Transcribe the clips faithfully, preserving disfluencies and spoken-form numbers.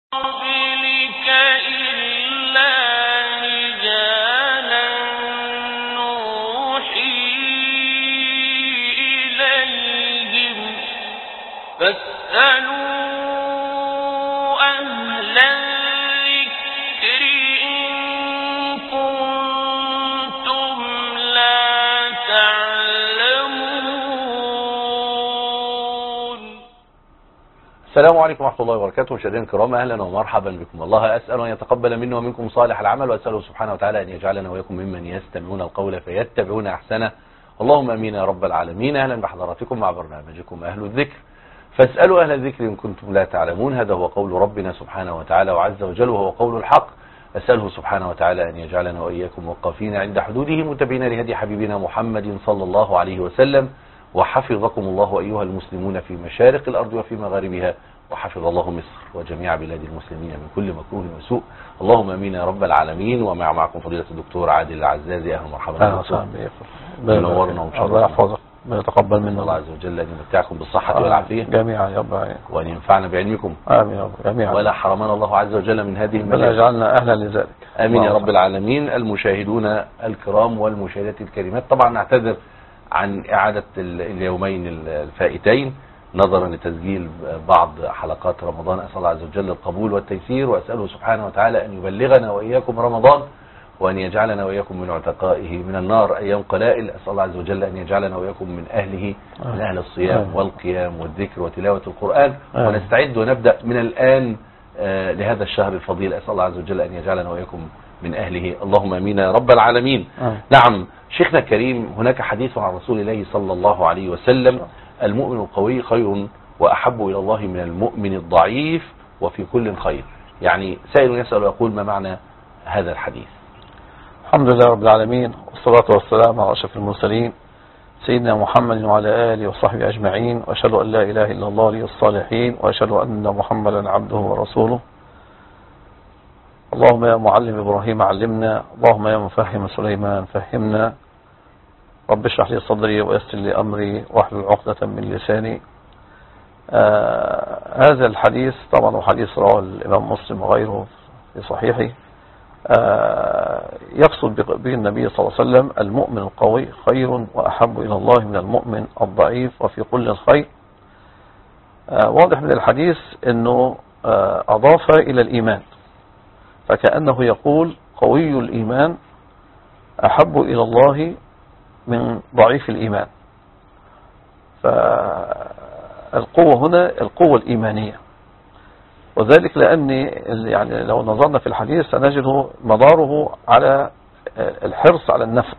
قبلك إلا رجالا نوحي إليهم فاسألوا أهل الذكر إن كنتم لا تعلمون. السلام عليكم ورحمة الله وبركاته. مشاهدينا الكرام، أهلا ومرحبا بكم. الله أسأل أن يتقبل منا ومنكم صالح العمل، وأسأله سبحانه وتعالى أن يجعلنا وإياكم ممن يستمعون القول فيتبعون أحسنه. اللهم أمين يا رب العالمين. أهلا بحضراتكم مع برنامجكم أهل الذكر، فاسألوا أهل الذكر إن كنتم لا تعلمون. هذا هو قول ربنا سبحانه وتعالى وعز وجل، وهو قول الحق. أسأله سبحانه وتعالى أن يجعلنا وإياكم وقافين عند حدوده متبعين لهدي حبيبنا محمد صلى الله عليه وسلم. وحفظكم الله أيها المسلمون في مشارق الأرض وفي مغاربها، وحفظ الله مصر وجميع بلاد المسلمين من كل مكروه وسوء. اللهم امين يا رب العالمين. ومع معكم فضيلة الدكتور عادل العزازي. اهلا ومرحبا اهلا وسهلا بكم. منورنا ومشرفنا. الله يحفظك ويتقبل منا الله عز وجل ان يمتعكم بالصحة والعافية جميعا يا رب، وان ينفعنا بعلمكم. امين يا رب جميعا، ولا حرمنا الله عز وجل من هذه بل المجالس. يجعلنا اهلا لذلك. امين يا رب العالمين. المشاهدون الكرام والمشاهدات الكريمات، طبعا نعتذر عن اعادة اليومين الفائتين نظرا لتسجيل بعض حلقات رمضان. أسأل الله عز وجل القبول والتيسير، وأسأله سبحانه وتعالى أن يبلغنا وإياكم رمضان، وأن يجعلنا وإياكم من عتقائه من النار أيام قلائل. أسأل الله عز وجل أن يجعلنا وإياكم من أهله، من أهل الصيام والقيام والذكر وتلاوة القرآن. ونستعد ونبدأ من الآن لهذا الشهر الفضيل. أسأل الله عز وجل أن يجعلنا وإياكم من أهله. اللهم أمين يا رب العالمين. نعم شيخنا الكريم، هناك حديث عن رسول الله صلى الله عليه وسلم: المؤمن القوي خير وأحب إلى الله من المؤمن الضعيف وفي كل خير. يعني سائل يسأل ويقول: ما معنى هذا الحديث؟ الحمد لله رب العالمين، والصلاة والسلام على أشرف المرسلين سيدنا محمد وعلى آله وصحبه أجمعين، وأشهد أن لا إله إلا الله ولي الصالحين، وأشهد أن محمدا عبده ورسوله. اللهم يا معلم إبراهيم علمنا، اللهم يا مفهم سليمان فهمنا. رب اشرح لي صدري ويسر لي أمري واحلل عقدة من لساني. آه هذا الحديث طبعا هو حديث رواه الإمام مسلم وغيره في صحيحه. آه يقصد به النبي صلى الله عليه وسلم: المؤمن القوي خير وأحب إلى الله من المؤمن الضعيف وفي كل خير. آه واضح من الحديث أنه آه أضاف إلى الإيمان، فكأنه يقول: قوي الإيمان أحب إلى الله من ضعيف الإيمان. فالقوة هنا القوة الإيمانية، وذلك لأن يعني لو نظرنا في الحديث سنجده مداره على الحرص على النفع،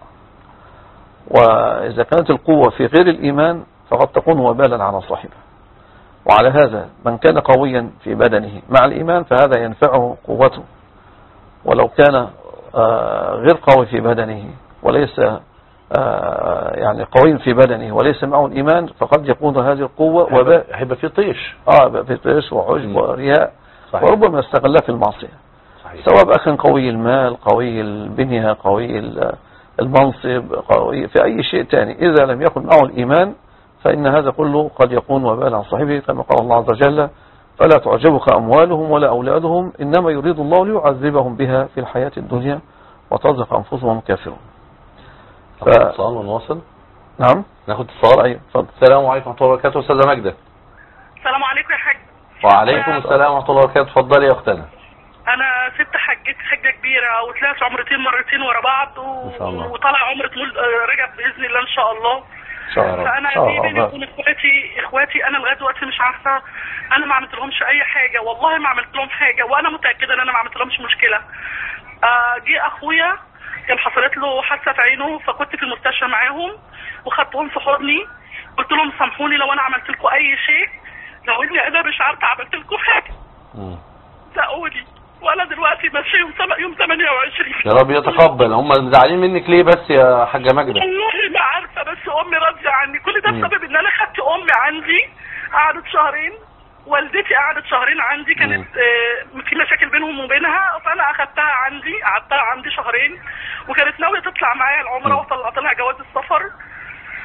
وإذا كانت القوة في غير الإيمان فقد تكون وبالا على صاحبه. وعلى هذا من كان قويا في بدنه مع الإيمان فهذا ينفعه قوته، ولو كان غير قوي في بدنه وليس آه يعني قوي في بدنه وليس معه الإيمان فقد يكون هذه القوة وباء. هيبقى في طيش اه في طيش وعجب ورياء، وربما استغلها في المعصية. صحيح. سواء بقى كان قوي المال، قوي البنية، قوي المنصب، قوي في أي شيء تاني، إذا لم يكن معه الإيمان فإن هذا كله قد يكون وباء عن صاحبه، كما قال الله عز وجل: فلا تعجبك أموالهم ولا أولادهم إنما يريد الله ليعذبهم بها في الحياة الدنيا وترزق أنفسهم كافرون. ف... اتصال ونواصل. نعم ناخد اتصال. ايوه اتفضل. السلام عليكم ورحمه الله وبركاته. استاذه ماجده. السلام عليكم يا حاج. وعليكم السلام ورحمه الله وبركاته. اتفضلي يا اختنا. انا ست حجت حجه كبيره وطلعت عمرتين مرتين ورا بعض و... وطلع عمره مول رجب باذن الله ان شاء الله. ان شاء الله. فانا في بيني وبين اخواتي اخواتي انا لغايه دلوقتي مش عارفه، انا ما عملت لهمش اي حاجه، والله ما عملت لهم حاجه، وانا متاكده ان انا ما عملت لهمش مشكله. آه جه اخويا كان حصلت له حادثه في عينه، فكنت في المستشفى معاهم وخدتهم في حضني، قلت لهم سامحوني لو انا عملت لكم اي شيء، لو اني انا مش عارفه عملت لكم حاجه سأقولي. وانا دلوقتي ماشي يوم يوم ثمانية وعشرين. يا رب يتقبل. هم زعلانين منك ليه بس يا حاجه ماجده؟ والله ما عارفه، بس امي راضيه عني. كل ده بسبب ان انا خدت امي عندي، قعدت شهرين، والدتي قعدت شهرين عندي، كانت آه في مشاكل بينهم وبينها، فانا اخدتها عندي قعدتها عندي شهرين، وكانت ناويه تطلع معايا العمره وطلعت لها جواز السفر،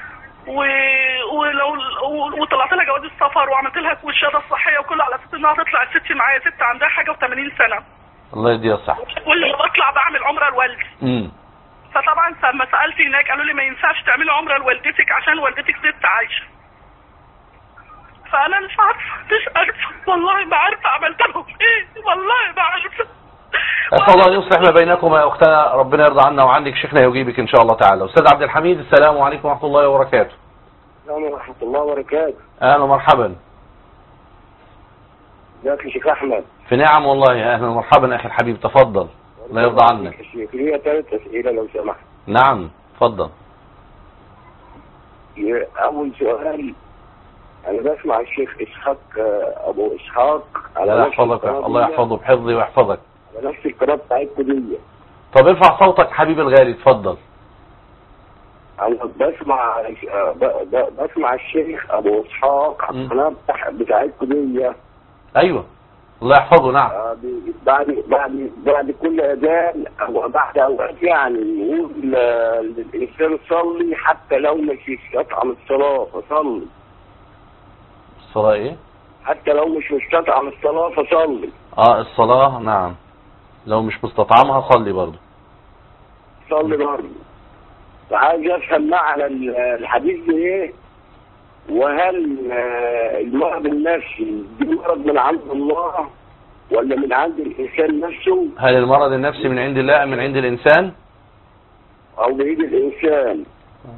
و... ولو وطلعت لها جواز السفر وعملت لها الشهاده الصحيه وكله على اساس انها تطلع الست معايا ست عندها حاجه وثمانين سنه. الله يديها الصحه. واللي بطلع بعمل عمره لوالدي. امم فطبعا لما سالت هناك قالوا لي ما ينفعش تعملي عمره لوالدتك عشان والدتك ست عايشه. فانا مش عارفه مش عارفه والله ما عارفه عملت لهم ايه والله ما عارفه. اسال الله ان يصلح ما بينكما يا اختنا، ربنا يرضى عنا وعنك. شيخنا يجيبك ان شاء الله تعالى. استاذ عبد الحميد، السلام عليكم ورحمه الله وبركاته. السلام ورحمه الله وبركاته. اهلا ومرحبا. ازيك يا شيخ احمد؟ في نعم والله. يا اهلا ومرحبا اخي الحبيب، تفضل الله يرضى عنك. ليا ثلاث اسئله لو سمحت. نعم تفضل. اول سؤال، انا بسمع الشيخ اسحاق ابو اسحاق على الله يحفظك، الله يحفظه بحفظه ويحفظك على نفس القناه بتاعتكم دي. طب ارفع صوتك حبيبي الغالي، اتفضل. انا بسمع بسمع الشيخ ابو اسحاق على القناه بتاعتكم دي. ايوه الله يحفظه. نعم. بعد بعد بعد كل اذان او بعد اوقات يعني يقول الانسان صلي حتى لو مش يستطعم الصلاه فصلي. الصلاه ايه؟ حتى لو مش مستطعم الصلاه فصلي. اه الصلاه نعم، لو مش مستطعمها صلي برضه. صلي برضه. فعايز افهم معنى الحديث ده ايه؟ وهل المرض النفسي دي مرض من عند الله ولا من عند الانسان نفسه؟ هل المرض النفسي من عند الله ام من عند الانسان؟ او بايد الانسان.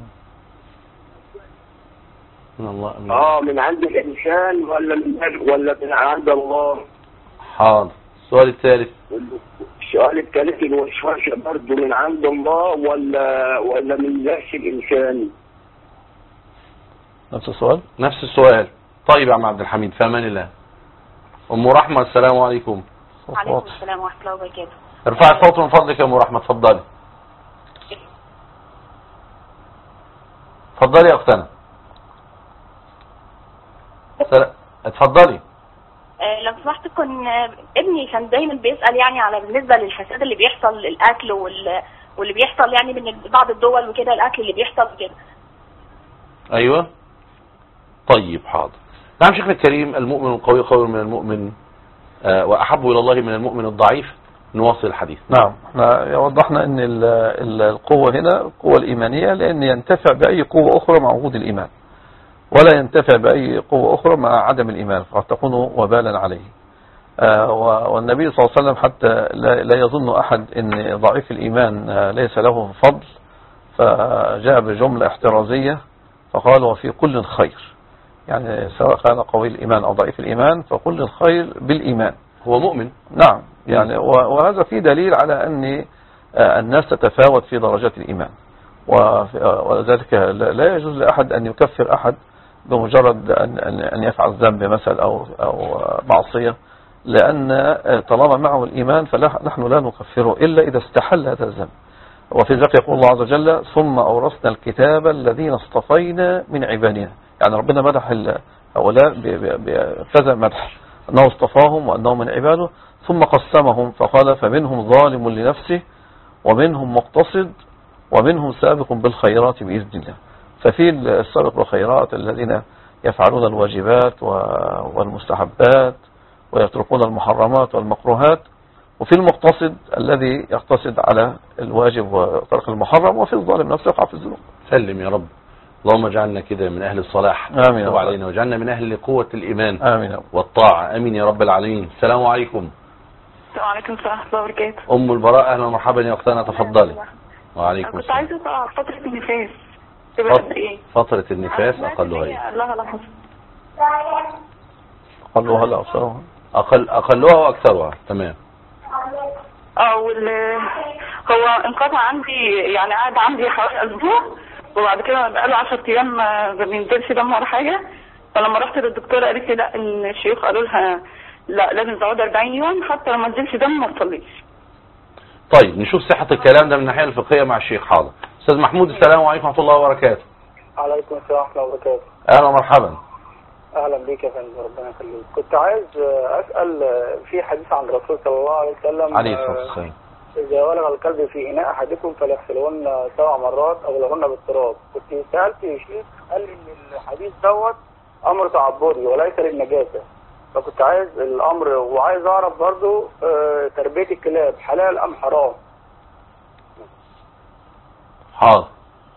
من الله من اه من عند الانسان ولا من ولا من عند الله؟ حاضر. السؤال الثالث. السؤال الثالث، الوسوسه برضه من عند الله ولا ولا من نفس الانسان؟ نفس السؤال؟ نفس السؤال. طيب يا عم عبد الحميد، في امان الله. ام رحمه، السلام عليكم. وعليكم السلام ورحمه الله وبركاته. ارفعي الصوت من فضلك يا ام رحمه، اتفضلي. اتفضلي يا اختنا. اتفضلي. أه لو سمحت، كن ابني كان دايما بيسال يعني على بالنسبه للفساد اللي بيحصل للاكل وال... واللي بيحصل يعني من بعض الدول وكده، الاكل اللي بيحصل وكده. ايوه طيب حاضر. نعم شيخنا الكريم، المؤمن القوي خير من المؤمن آه واحب الى الله من المؤمن الضعيف. نواصل الحديث. نعم احنا وضحنا ان القوة هنا القوة الايمانية، لان ينتفع باي قوة اخرى مع وجود الايمان، ولا ينتفع باي قوة اخرى مع عدم الايمان فقد تكون وبالا عليه. آه والنبي صلى الله عليه وسلم حتى لا يظن احد ان ضعيف الايمان آه ليس له فضل، فجاء بجملة احترازية فقال وفي كل خير، يعني سواء كان قوي الإيمان أو ضعيف الإيمان فكل الخير بالإيمان. هو مؤمن. نعم يعني وهذا فيه دليل على أن الناس تتفاوت في درجات الإيمان، ولذلك لا يجوز لأحد أن يكفر أحد بمجرد أن يفعل ذنب مثلا أو أو معصية، لأن طالما معه الإيمان فنحن لا نكفره إلا إذا استحل هذا الذنب. وفي ذلك يقول الله عز وجل ثم أورثنا الكتاب الذين اصطفينا من عبادنا، يعني ربنا مدح هؤلاء بكذا مدح، أنه اصطفاهم وأنهم من عباده، ثم قسمهم فقال فمنهم ظالم لنفسه ومنهم مقتصد ومنهم سابق بالخيرات بإذن الله. ففي السابق بالخيرات الذين يفعلون الواجبات والمستحبات ويتركون المحرمات والمكروهات، وفي المقتصد الذي يقتصد على الواجب وترك المحرم، وفي الظالم نفسه يقع في الذنوب. سلم يا رب. اللهم اجعلنا كده من أهل الصلاح. آمين يا رب. علينا واجعلنا من أهل قوة الإيمان. آمين والطاعة. آمين يا رب العالمين. السلام عليكم. السلام عليكم ورحمة الله وبركاته. أم البراء، أهلا ومرحبا يا أختنا، تفضلي. وعليكم السلام. كنت عايزة أعرف فترة النفاس تبقى قد إيه؟ فترة النفاس أقلها إيه؟ الله لا حصل. أقلها لا أكثرها. أقل أقلها وأكثرها. تمام. اه وال هو انقطع عندي، يعني قعد عندي حوالي اسبوع، وبعد كده بقاله عشرة ايام ما بينزلش دم ولا حاجه. فلما رحت للدكتوره قالت لي لا، ان الشيوخ قالوا لها لا لازم تقعد أربعين يوم حتى لو ما نزلش دم ما تصليش. طيب نشوف صحه الكلام ده من الناحيه الفقهيه مع الشيخ. حاضر. استاذ محمود، السلام عليكم ورحمه الله وبركاته. عليكم السلام ورحمه الله وبركاته. اهلا ومرحبا. اهلا بيك يا فندم، ربنا يخليك. كنت عايز اسال في حديث عن الرسول صلى الله عليه وسلم عليه الصلاه والسلام إذا ولغ الكلب في إناء أحدكم فليغسلهن سبع مرات أو لهن بالتراب. كنت سألت يا شيخ قال لي إن الحديث دوت أمر تعبدي وليس للنجاسة، فكنت عايز الأمر وعايز أعرف برضو آه، تربية الكلاب حلال أم حرام؟ حاضر.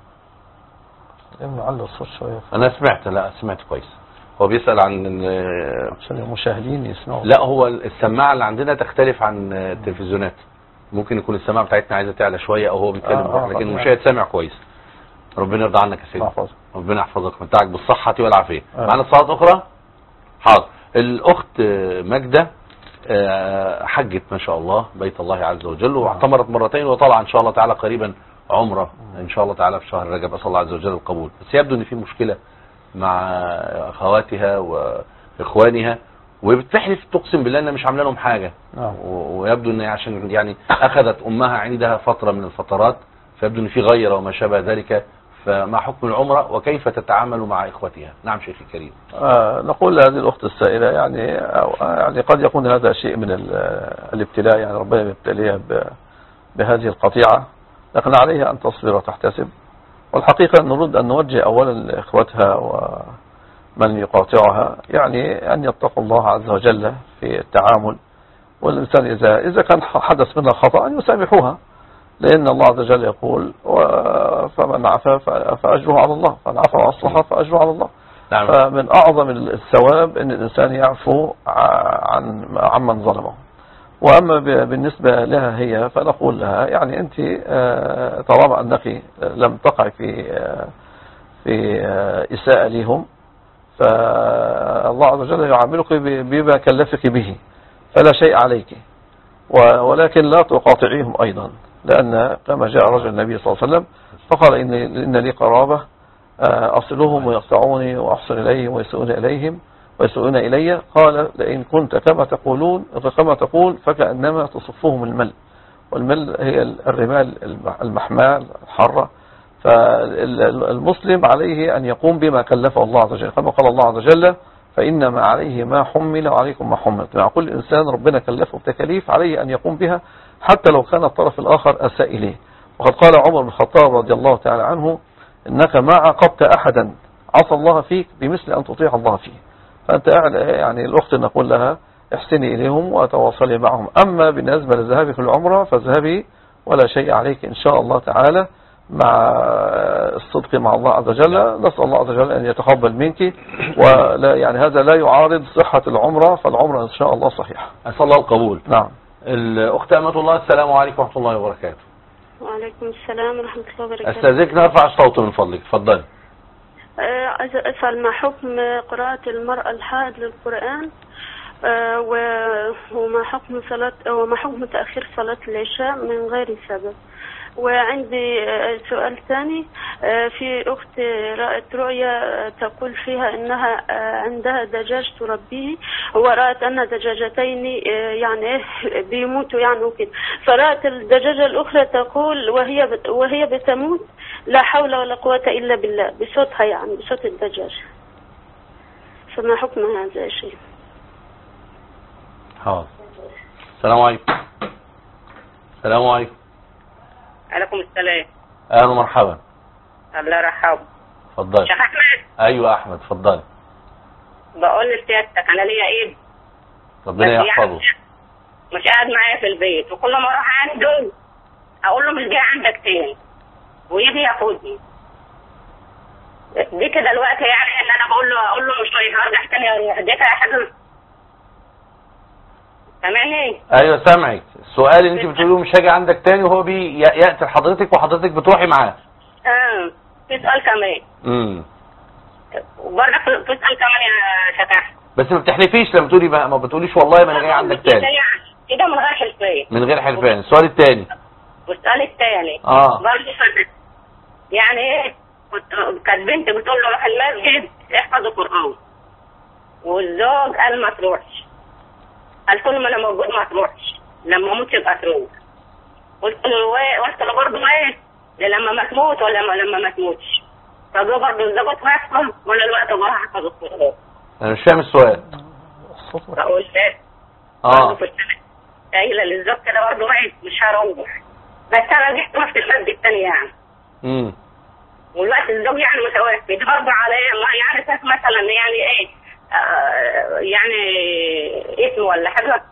نعلي الصوت شوية انا سمعت، لا سمعت كويس. هو بيسأل عن ال- عشان المشاهدين يسمعوا. لا هو السماعة اللي عندنا تختلف عن التلفزيونات، ممكن يكون السماعة بتاعتنا عايزة تعلى شوية او هو بيتكلم آه، بروح، آه، لكن طبعا. المشاهد سامع كويس. ربنا يرضى عنك يا سيدي. محفظ. ربنا يحفظك ويمتعك بالصحة والعافية. آه. معنا اتصالات اخرى؟ حاضر. الاخت ماجدة آه، حجت ما شاء الله بيت الله عز وجل واعتمرت مرتين وطلع ان شاء الله تعالى قريبا عمره ان شاء الله تعالى في شهر رجب، اسال الله عز وجل القبول. بس يبدو ان في مشكلة مع اخواتها واخوانها، وبتحلف تقسم بالله انها مش عامله لهم حاجه. نعم. و- ويبدو ان عشان يعني اخذت امها عندها فتره من الفترات، فيبدو ان في غيره وما شابه ذلك. فما حكم العمره وكيف تتعامل مع اخوتها؟ نعم شيخي الكريم. آه نقول لهذه الأخت السائلة يعني أو يعني قد يكون هذا شيء من ال- الابتلاء، يعني ربنا يبتليها ب- بهذه القطيعة، لكن عليها أن تصبر وتحتسب. والحقيقة نريد أن نوجه أولا لإخوتها ومن يقاطعها يعني أن يتقوا الله عز وجل في التعامل، والإنسان إذا إذا كان حدث منها خطأ أن يسامحوها، لأن الله عز وجل يقول و- فمن عفا فأجره على الله، فمن عفا وأصلح فأجره على الله. نعم. فمن أعظم الثواب أن الإنسان يعفو عن عمن ظلمه. وأما ب- بالنسبة لها هي فنقول لها يعني أنت آه، طالما أنك لم تقع في آه، في آه، إساءة لهم، فالله عز وجل يعاملك ب- بما كلفك به، فلا شيء عليك. و- ولكن لا تقاطعيهم أيضا، لأن كما جاء رجل النبي صلى الله عليه وسلم فقال إن, إن لي قرابة آه، أصلهم ويقطعوني وأحسن إليهم ويسؤون إليهم ويسؤون إلي. قال لئن كنت كما تقولون كما تقول فكأنما تصفهم المل، والمل هي الرمال المحمال الحرة. فالمسلم عليه أن يقوم بما كلفه الله عز وجل، كما قال الله عز وجل فإنما عليه ما حمل وعليكم ما حملت. مع كل إنسان ربنا كلفه بتكاليف عليه أن يقوم بها حتى لو كان الطرف الآخر أساء إليه. وقد قال عمر بن الخطاب رضي الله تعالى عنه إنك ما عاقبت أحدا عصى الله فيك بمثل أن تطيع الله فيه. فأنت يعني الأخت نقول لها احسني إليهم وتواصلي معهم. أما بالنسبة للذهاب في العمرة فاذهبي ولا شيء عليك إن شاء الله تعالى مع الصدق مع الله عز وجل. نسأل الله عز وجل أن يتقبل منك، ولا يعني هذا لا يعارض صحة العمرة، فالعمرة إن شاء الله صحيحة. اسال الله القبول. نعم. الاخت امة الله، السلام عليكم ورحمه الله وبركاته. وعليكم السلام ورحمة الله وبركاته. استاذنك نرفع الصوت من فضلك، اتفضلي. آه، عايزة أسأل ما حكم قراءة المرأة الحائض للقرآن، آه، و- وما حكم صلاة وما حكم تأخير صلاة العشاء من غير سبب. وعندي آه، سؤال ثاني. آه، في أخت رأت رؤيا تقول فيها أنها آه، عندها دجاج تربيه، ورأت أن دجاجتين آه، يعني إيه بيموتوا يعني وكده، فرأت الدجاجة الأخرى تقول وهي بت- وهي بتموت لا حول ولا قوة إلا بالله، بصوتها يعني بصوت الدجاج. فما حكم هذا الشيء؟ حاضر. السلام عليكم. السلام عليكم. عليكم السلام. اهلا ومرحبا. الله يرحمه. اتفضلي. شيخ احمد، ايوه احمد اتفضلي. بقول لسيادتك انا ليا ابن ربنا بس يحفظه. يعني مش قاعد معايا في البيت، وكل ما اروح عنده اقول له مش جاي عندك تاني ويجي ياخدني. دي كده الوقت يعني ان انا بقول له اقول له مش هرجع تاني اروح، دي كده حاجه. سامعني؟ ايوه سامعك. السؤال اللي انت بتقوليه مش هاجي عندك تاني وهو بي ياتي لحضرتك وحضرتك بتروحي معاه. اه في سؤال كمان. امم وبرضك في سؤال كمان يا شيخ احمد. بس ما بتحلفيش لما تقولي ما, ما بتقوليش والله ما انا جاي عندك كده تاني. يعني كده من غير حلفان. من غير حلفان. السؤال الثاني. والسؤال الثاني اه برضه صدق. يعني ايه كنت كانت بنت بتقول له روح المسجد احفظ القرآن، والزوج قال ما تروحش. قلت له ما انا موجود ما تروحش، لما اموت يبقى تروح. قلت له ايه، قلت له برضه ايه لما ما تموت ولا ما لما ما تموتش. فجو برضه الزوج هيحفظ ولا الوقت جوه هحفظ القرآن. انا مش فاهم السؤال. فقلت ايه اه قايله للزوج كده برضه وعيت مش هروح، بس انا رجعت رحت البلد الثانيه يعني. امم والوقت الزوج يعني متوفي، ده برضه عليا يعني اساس مثلا يعني ايه آه يعني اسم ولا حاجه.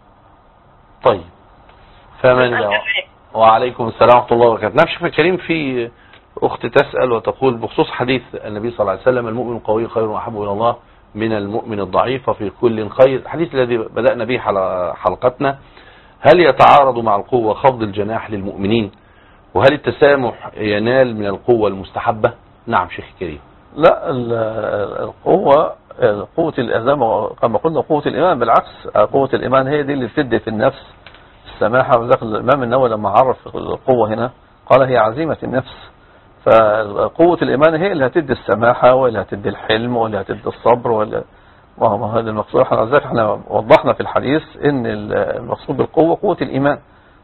طيب فمن الله. وعليكم السلام ورحمه الله وبركاته. نعم شيخنا الكريم، في اخت تسال وتقول بخصوص حديث النبي صلى الله عليه وسلم المؤمن القوي خير واحب الى الله من المؤمن الضعيف وفي كل خير، الحديث الذي بدأنا به حلقتنا، هل يتعارض مع القوة خفض الجناح للمؤمنين؟ وهل التسامح ينال من القوة المستحبة؟ نعم شيخ كريم. لا، القوة قوة الإيمان كما قلنا قوة الإيمان، بالعكس قوة الإيمان هي دي اللي بتدي في النفس السماحة. وذلك الإمام النووي لما عرف القوة هنا قال هي عزيمة النفس. فقوة الإيمان هي اللي هتدي السماحة واللي هتدي الحلم واللي هتدي الصبر واللي وهو هذا المقصود. احنا ذلك احنا وضحنا في الحديث ان المقصود بالقوة قوة الإيمان،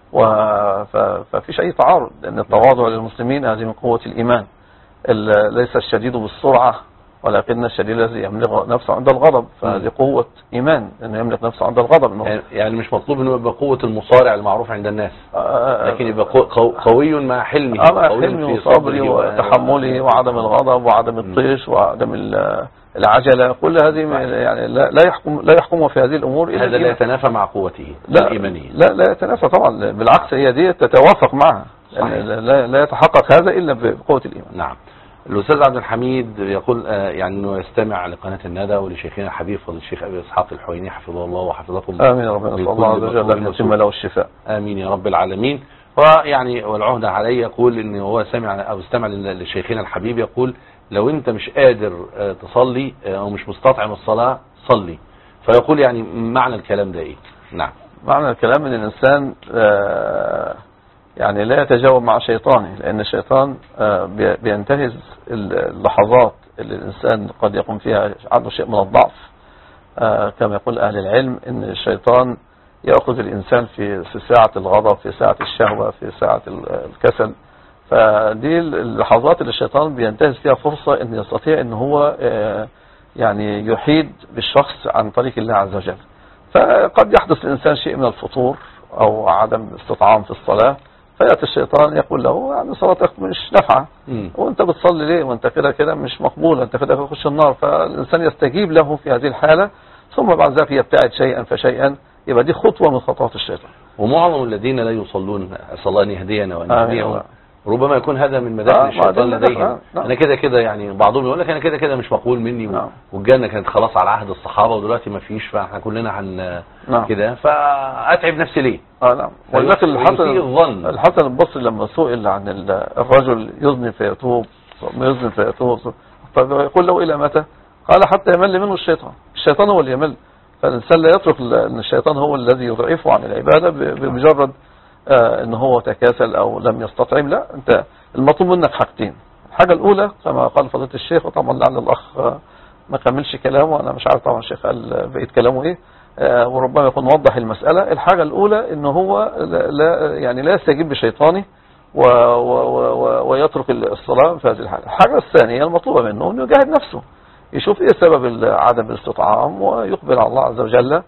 ففيش أي تعارض، لأن التواضع للمسلمين هذه من قوة الإيمان. ليس الشديد بالسرعة ولكن الشديد الذي يملك نفسه عند الغضب، فهذه قوة إيمان أنه يملك نفسه عند الغضب. يعني مش مطلوب أنه يبقى قوة المصارع المعروف عند الناس، لكن يبقى قوي مع حلمه حلمه وصبره وتحمله وعدم الغضب وعدم الطيش وعدم العجلة. كل هذه يعني لا يحكم لا يحكم في هذه الأمور إلا هذا لا يتنافى مع قوته الإيمانية. لا لا يتنافى طبعا، بالعكس هي دي تتوافق معها. يعني لا, لا يتحقق هذا إلا بقوة الإيمان. نعم. الأستاذ عبد الحميد يقول يعني أنه يستمع لقناة الندى ولشيخنا الحبيب فضل الشيخ أبي إسحاق الحويني حفظه الله وحفظكم. آمين يا رب. نسأل الله عز وجل أن يتم له الشفاء. آمين يا رب العالمين. ويعني والعهد عليه يقول أنه هو سمع أو استمع لشيخنا الحبيب يقول لو أنت مش قادر تصلي أو مش مستطعم الصلاة صلي. فيقول يعني معنى الكلام ده إيه؟ نعم. معنى الكلام أن الإنسان يعني لا يتجاوب مع شيطانه، لأن الشيطان بينتهز اللحظات اللي الإنسان قد يكون فيها عنده شيء من الضعف. كما يقول أهل العلم إن الشيطان يأخذ الإنسان في ساعة الغضب، في ساعة الشهوة، في ساعة الكسل. فدي اللحظات اللي الشيطان بينتهز فيها فرصة إن يستطيع إن هو يعني يحيد بالشخص عن طريق الله عز وجل. فقد يحدث الإنسان شيء من الفتور أو عدم استطعام في الصلاة، فيأتي الشيطان يقول له يعني صلاتك مش نافعة وانت بتصلي ليه وانت كده كده مش مقبول، انت كده تخش النار. فالإنسان يستجيب له في هذه الحالة، ثم بعد ذلك يبتعد شيئا فشيئا. يبقى دي خطوة من خطوات الشيطان. ومعظم الذين لا يصلون أسأل الله أن يهدينا وأن يهديهم ربما يكون هذا من مداخل آه الشيطان لديهم. آه انا كده كده يعني بعضهم يقول لك انا كده كده مش مقبول مني آه والجنه كانت خلاص على عهد الصحابه ودلوقتي ما فيش، فاحنا كلنا هن آه كده فاتعب نفسي ليه؟ اه نعم. ولكن الحسن الحسن البصري لما سئل عن الرجل يزني فيتوب يزني فيتوب فيقول له الى متى؟ قال حتى يمل منه الشيطان. الشيطان هو اللي يمل، فالانسان لا يترك ان الشيطان هو الذي يضعفه عن العباده بمجرد آه ان هو تكاسل او لم يستطعم. لا، انت المطلوب منك حاجتين. الحاجة الاولى كما قال فضيلة الشيخ، وطبعا لعل الاخ آه ما كملش كلامه، انا مش عارف طبعا الشيخ قال بقيت كلامه ايه، آه وربما يكون وضح المسألة. الحاجة الاولى ان هو لا يعني لا يستجيب لشيطانه و و و ويترك الصلاة في هذه الحالة. الحاجة الثانية المطلوبة منه انه يجاهد نفسه، يشوف ايه سبب عدم الاستطعام ويقبل على الله عز وجل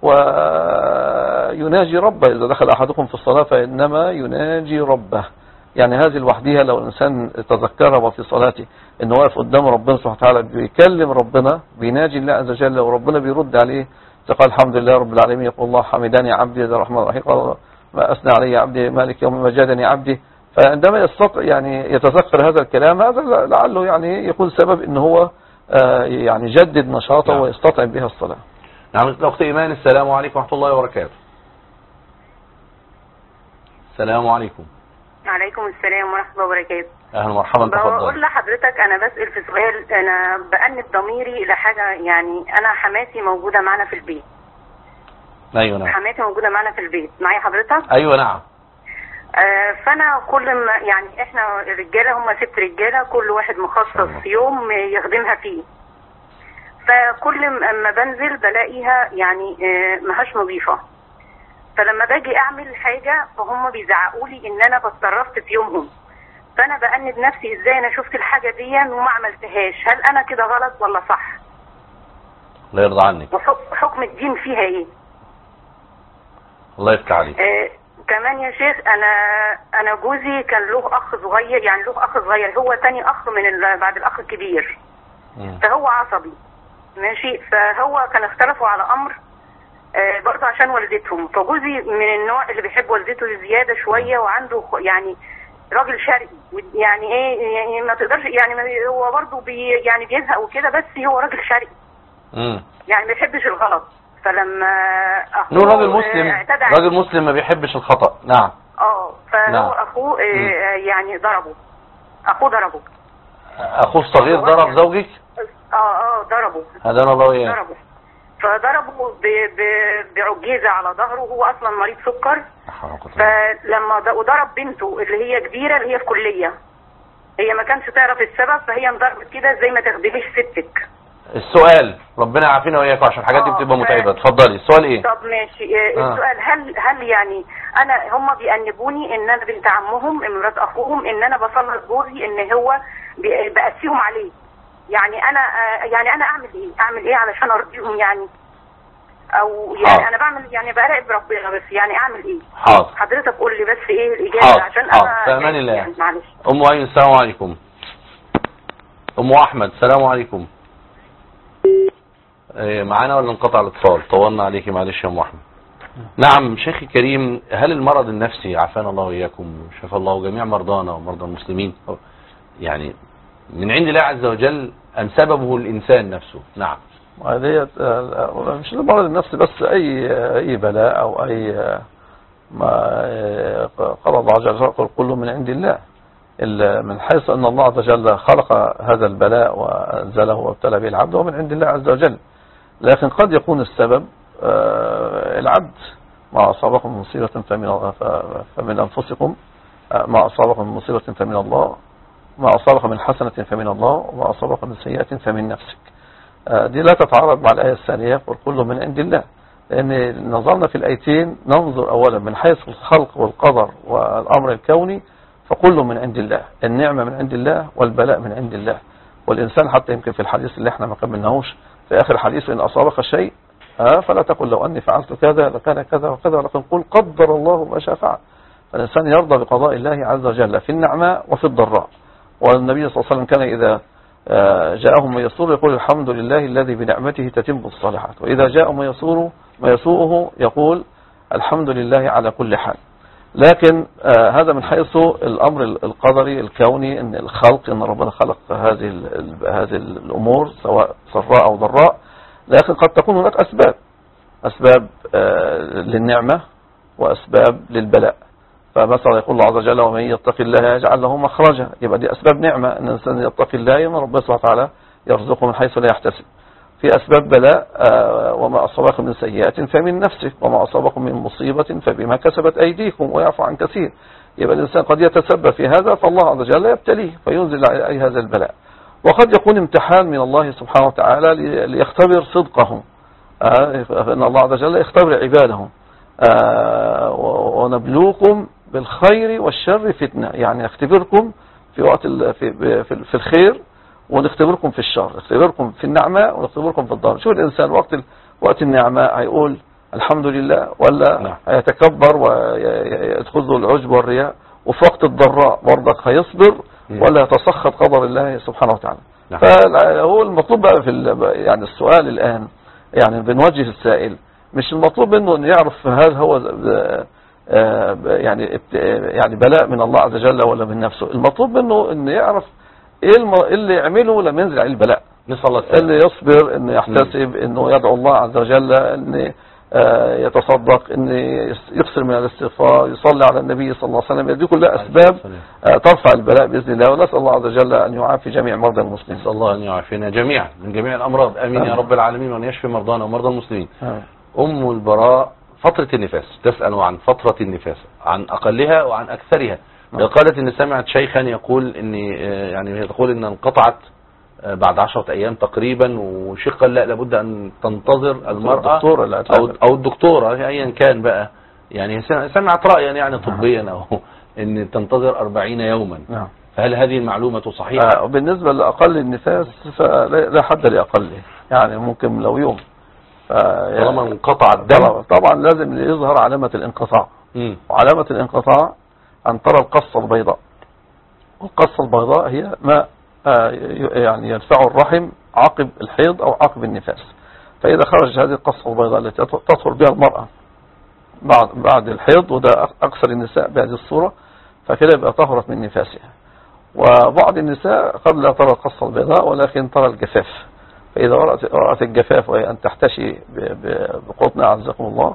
ويناجي ربه. إذا دخل أحدكم في الصلاة فإنما يناجي ربه. يعني هذه الوحدية لو الإنسان تذكرها في صلاته إنه واقف قدام ربنا سبحانه وتعالى بيكلم ربنا بيناجي الله عز وجل وربنا بيرد عليه، فقال الحمد لله رب العالمين، يقول الله حمداني عبدي ذا الرحمن الرحيم، قال ما أثنى علي عبدي مالك يوم مجادني عبدي. فعندما يستطيع يعني يتذكر هذا الكلام، هذا لعله يعني يكون سبب إن هو يعني يجدد نشاطه نعم. ويستطعم بها الصلاة. نعم. الأخت إيمان السلام عليكم ورحمة الله وبركاته. السلام عليكم. وعليكم السلام ورحمة الله وبركاته. أهلا ومرحبا، تفضل. بقول لحضرتك أنا بسأل في سؤال، أنا بأنب ضميري لحاجة، يعني أنا حماتي موجودة معنا في البيت. أيوة نعم. حماتي موجودة معنا في البيت، معايا حضرتك؟ أيوة نعم. آه فأنا كل ما يعني إحنا الرجالة هم ست رجالة، كل واحد مخصص يوم يخدمها فيه. فكل ما بنزل بلاقيها يعني مهاش نظيفة، فلما باجي اعمل حاجة فهم بيزعقوا لي ان انا بتصرفت في يومهم. فانا بأنب نفسي ازاي انا شفت الحاجة دي وما عملتهاش، هل انا كده غلط ولا صح؟ لا يرضى عنك. وحكم الدين فيها ايه؟ الله يفتح عليك. آه كمان يا شيخ، انا انا جوزي كان له اخ صغير، يعني له اخ صغير، هو تاني اخ من ال- بعد الاخ الكبير. مم. فهو عصبي ماشي. فهو كان اختلفوا على امر آه برضه عشان والدتهم. فجوزي من النوع اللي بيحب والدته زياده شويه، وعنده خ- يعني راجل شرقي، يعني ايه، يعني ما تقدرش، يعني ما هو برضه بي يعني بيزهق وكده، بس هو راجل شرقي امم يعني ما بيحبش الغلط. فلما اخوه نور راجل مسلم، اعتدى عليه- راجل مسلم ما بيحبش الخطأ. نعم. اه فهو نعم. اخوه آه يعني ضربه، اخوه ضربه. اخوه الصغير ضرب زوجك؟ اه اه ضربه هدانا الله اياه. ضربه فضربه ب- ب- بعجيزه على ظهره، وهو اصلا مريض سكر. فلما ض- وضرب بنته اللي هي كبيره، اللي هي في كليه، هي ما كانش تعرف السبب، فهي انضربت كده زي ما تخدميش ستك. السؤال، ربنا يعافينا واياكم عشان الحاجات دي بتبقى متعبه. اتفضلي السؤال ايه؟ طب ماشي. آه. آه. السؤال، هل هل يعني انا هم بيأنبوني ان انا بنت عمهم مرات اخوهم، ان انا بسلط جوزي ان هو بي- بأسيهم عليه. يعني انا آه يعني انا اعمل ايه اعمل ايه علشان ارضيهم يعني، او يعني حاضر. انا بعمل يعني براقب ربنا، بس يعني اعمل ايه؟ حاضر. حضرتك قول لي بس ايه الاجابه حاضر. عشان حاضر. انا في امان الله. يعني معلش. ام ايمن السلام عليكم. ام احمد السلام عليكم. إيه معانا ولا انقطع الاتصال؟ طولنا عليكي معلش يا ام احمد. نعم شيخي الكريم، هل المرض النفسي عافانا الله واياكم شفى الله جميع مرضانا ومرضى المسلمين يعني من عند الله عز وجل ام سببه الانسان نفسه؟ نعم. هذه مش المرض النفسي بس، اي اي بلاء او اي ما قال الله عز وجل كله من عند الله، من حيث ان الله عز وجل خلق هذا البلاء وانزله وابتلى به العبد ومن عند الله عز وجل. لكن قد يكون السبب العبد. ما أصابكم من مصيبة فمن, فمن أنفسكم، ما أصابكم من مصيبة فمن الله، ما أصابك من حسنة فمن الله، وما أصابك من سيئة فمن نفسك. دي لا تتعارض مع الآية الثانية والكل من عند الله، لأن نظرنا في الآيتين ننظر أولا من حيث الخلق والقدر والأمر الكوني، فكل من عند الله، النعمة من عند الله والبلاء من عند الله. والإنسان حتى يمكن في الحديث اللي احنا ما كملناهوش في آخر الحديث، إن أصابك شيء فلا تقل لو أني فعلت كذا لكان كذا وكذا، ولكن قل قدر الله ما شاء فعل. فالإنسان يرضى بقضاء الله عز وجل في النعماء وفي الضراء. والنبي صلى الله عليه وسلم كان إذا جاءه ما يسور يقول الحمد لله الذي بنعمته تتم الصالحات، وإذا جاء ما يسور ما يسوءه يقول الحمد لله على كل حال. لكن آه هذا من حيث الأمر القدري الكوني، ان الخلق، ان ربنا خلق هذه هذه الأمور سواء سراء أو ضراء. لكن قد تكون هناك أسباب أسباب آه للنعمة وأسباب للبلاء. فمثلا يقول الله عز وجل ومن يتق الله يجعل له مخرجا، يبقى دي أسباب نعمة، ان الإنسان يتقي الله يوم ربنا سبحانه وتعالى يرزقه من حيث لا يحتسب. في أسباب بلاء آه وما أصابكم من سيئات فمن نفسك، وما أصابكم من مصيبة فبما كسبت أيديكم ويعفو عن كثير. يبقى الإنسان قد يتسبب في هذا، فالله عز وجل يبتليه فينزل عليه هذا البلاء. وقد يكون امتحان من الله سبحانه وتعالى ليختبر صدقهم، آه فإن الله عز وجل يختبر عبادهم. آه ونبلوكم بالخير والشر فتنة، يعني يختبركم في وقت في, في الخير ونختبركم في الشر، نختبركم في النعماء ونختبركم في الضر. شوف الإنسان وقت وقت النعماء هيقول الحمد لله، ولا نعم. هيتكبر ويدخله العجب والرياء، وفي وقت الضراء برضك هيصبر نعم. ولا يتسخط قدر الله سبحانه وتعالى. نعم. فهو المطلوب بقى في يعني السؤال الآن، يعني بنوجه السائل، مش المطلوب منه أن يعرف هل هو يعني يعني بلاء من الله عز وجل ولا من نفسه. المطلوب منه أن يعرف ايه اللي يعمله لما ينزل عليه البلاء، اللي يصبر، انه يحتسب، انه يدعو الله عز وجل، انه يتصدق، انه يكثر من الاستغفار، يصلي على النبي صلى الله عليه وسلم. دي كلها اسباب ترفع البلاء باذن الله. ونسال الله عز وجل ان يعافي جميع مرضى المسلمين. نسال الله ان يعافينا جميعا من جميع الامراض، امين يا رب العالمين، وان يشفي مرضانا ومرضى المسلمين. ام البراء، فترة النفاس، تسأل عن فترة النفاس، عن اقلها وعن اكثرها. قالت ان سمعت شيخا يقول ان يعني هي تقول ان انقطعت بعد عشرة ايام تقريبا، وشيخ قال لا لابد ان تنتظر المرأة الدكتورة او او الدكتورة ايا كان بقى، يعني سمعت رأيا يعني طبيا او ان تنتظر أربعين يوما. نعم. فهل هذه المعلومة صحيحة؟ بالنسبة لأقل النفاس فلا حد لأقله، يعني ممكن لو يوم طالما انقطع الدم طبعا لازم يظهر علامة الانقطاع. مم. وعلامة الانقطاع أن ترى القصة البيضاء، والقصة البيضاء هي ما يعني يدفع الرحم عقب الحيض أو عقب النفاس. فإذا خرجت هذه القصة البيضاء التي تطهر بها المرأة بعد بعد الحيض، وده أكثر النساء بهذه الصورة، فكده يبقى طهرت من نفاسها. وبعض النساء قد لا ترى القصة البيضاء ولكن ترى الجفاف، فإذا رأت الجفاف وهي أن تحتشي بقطن أعزكم الله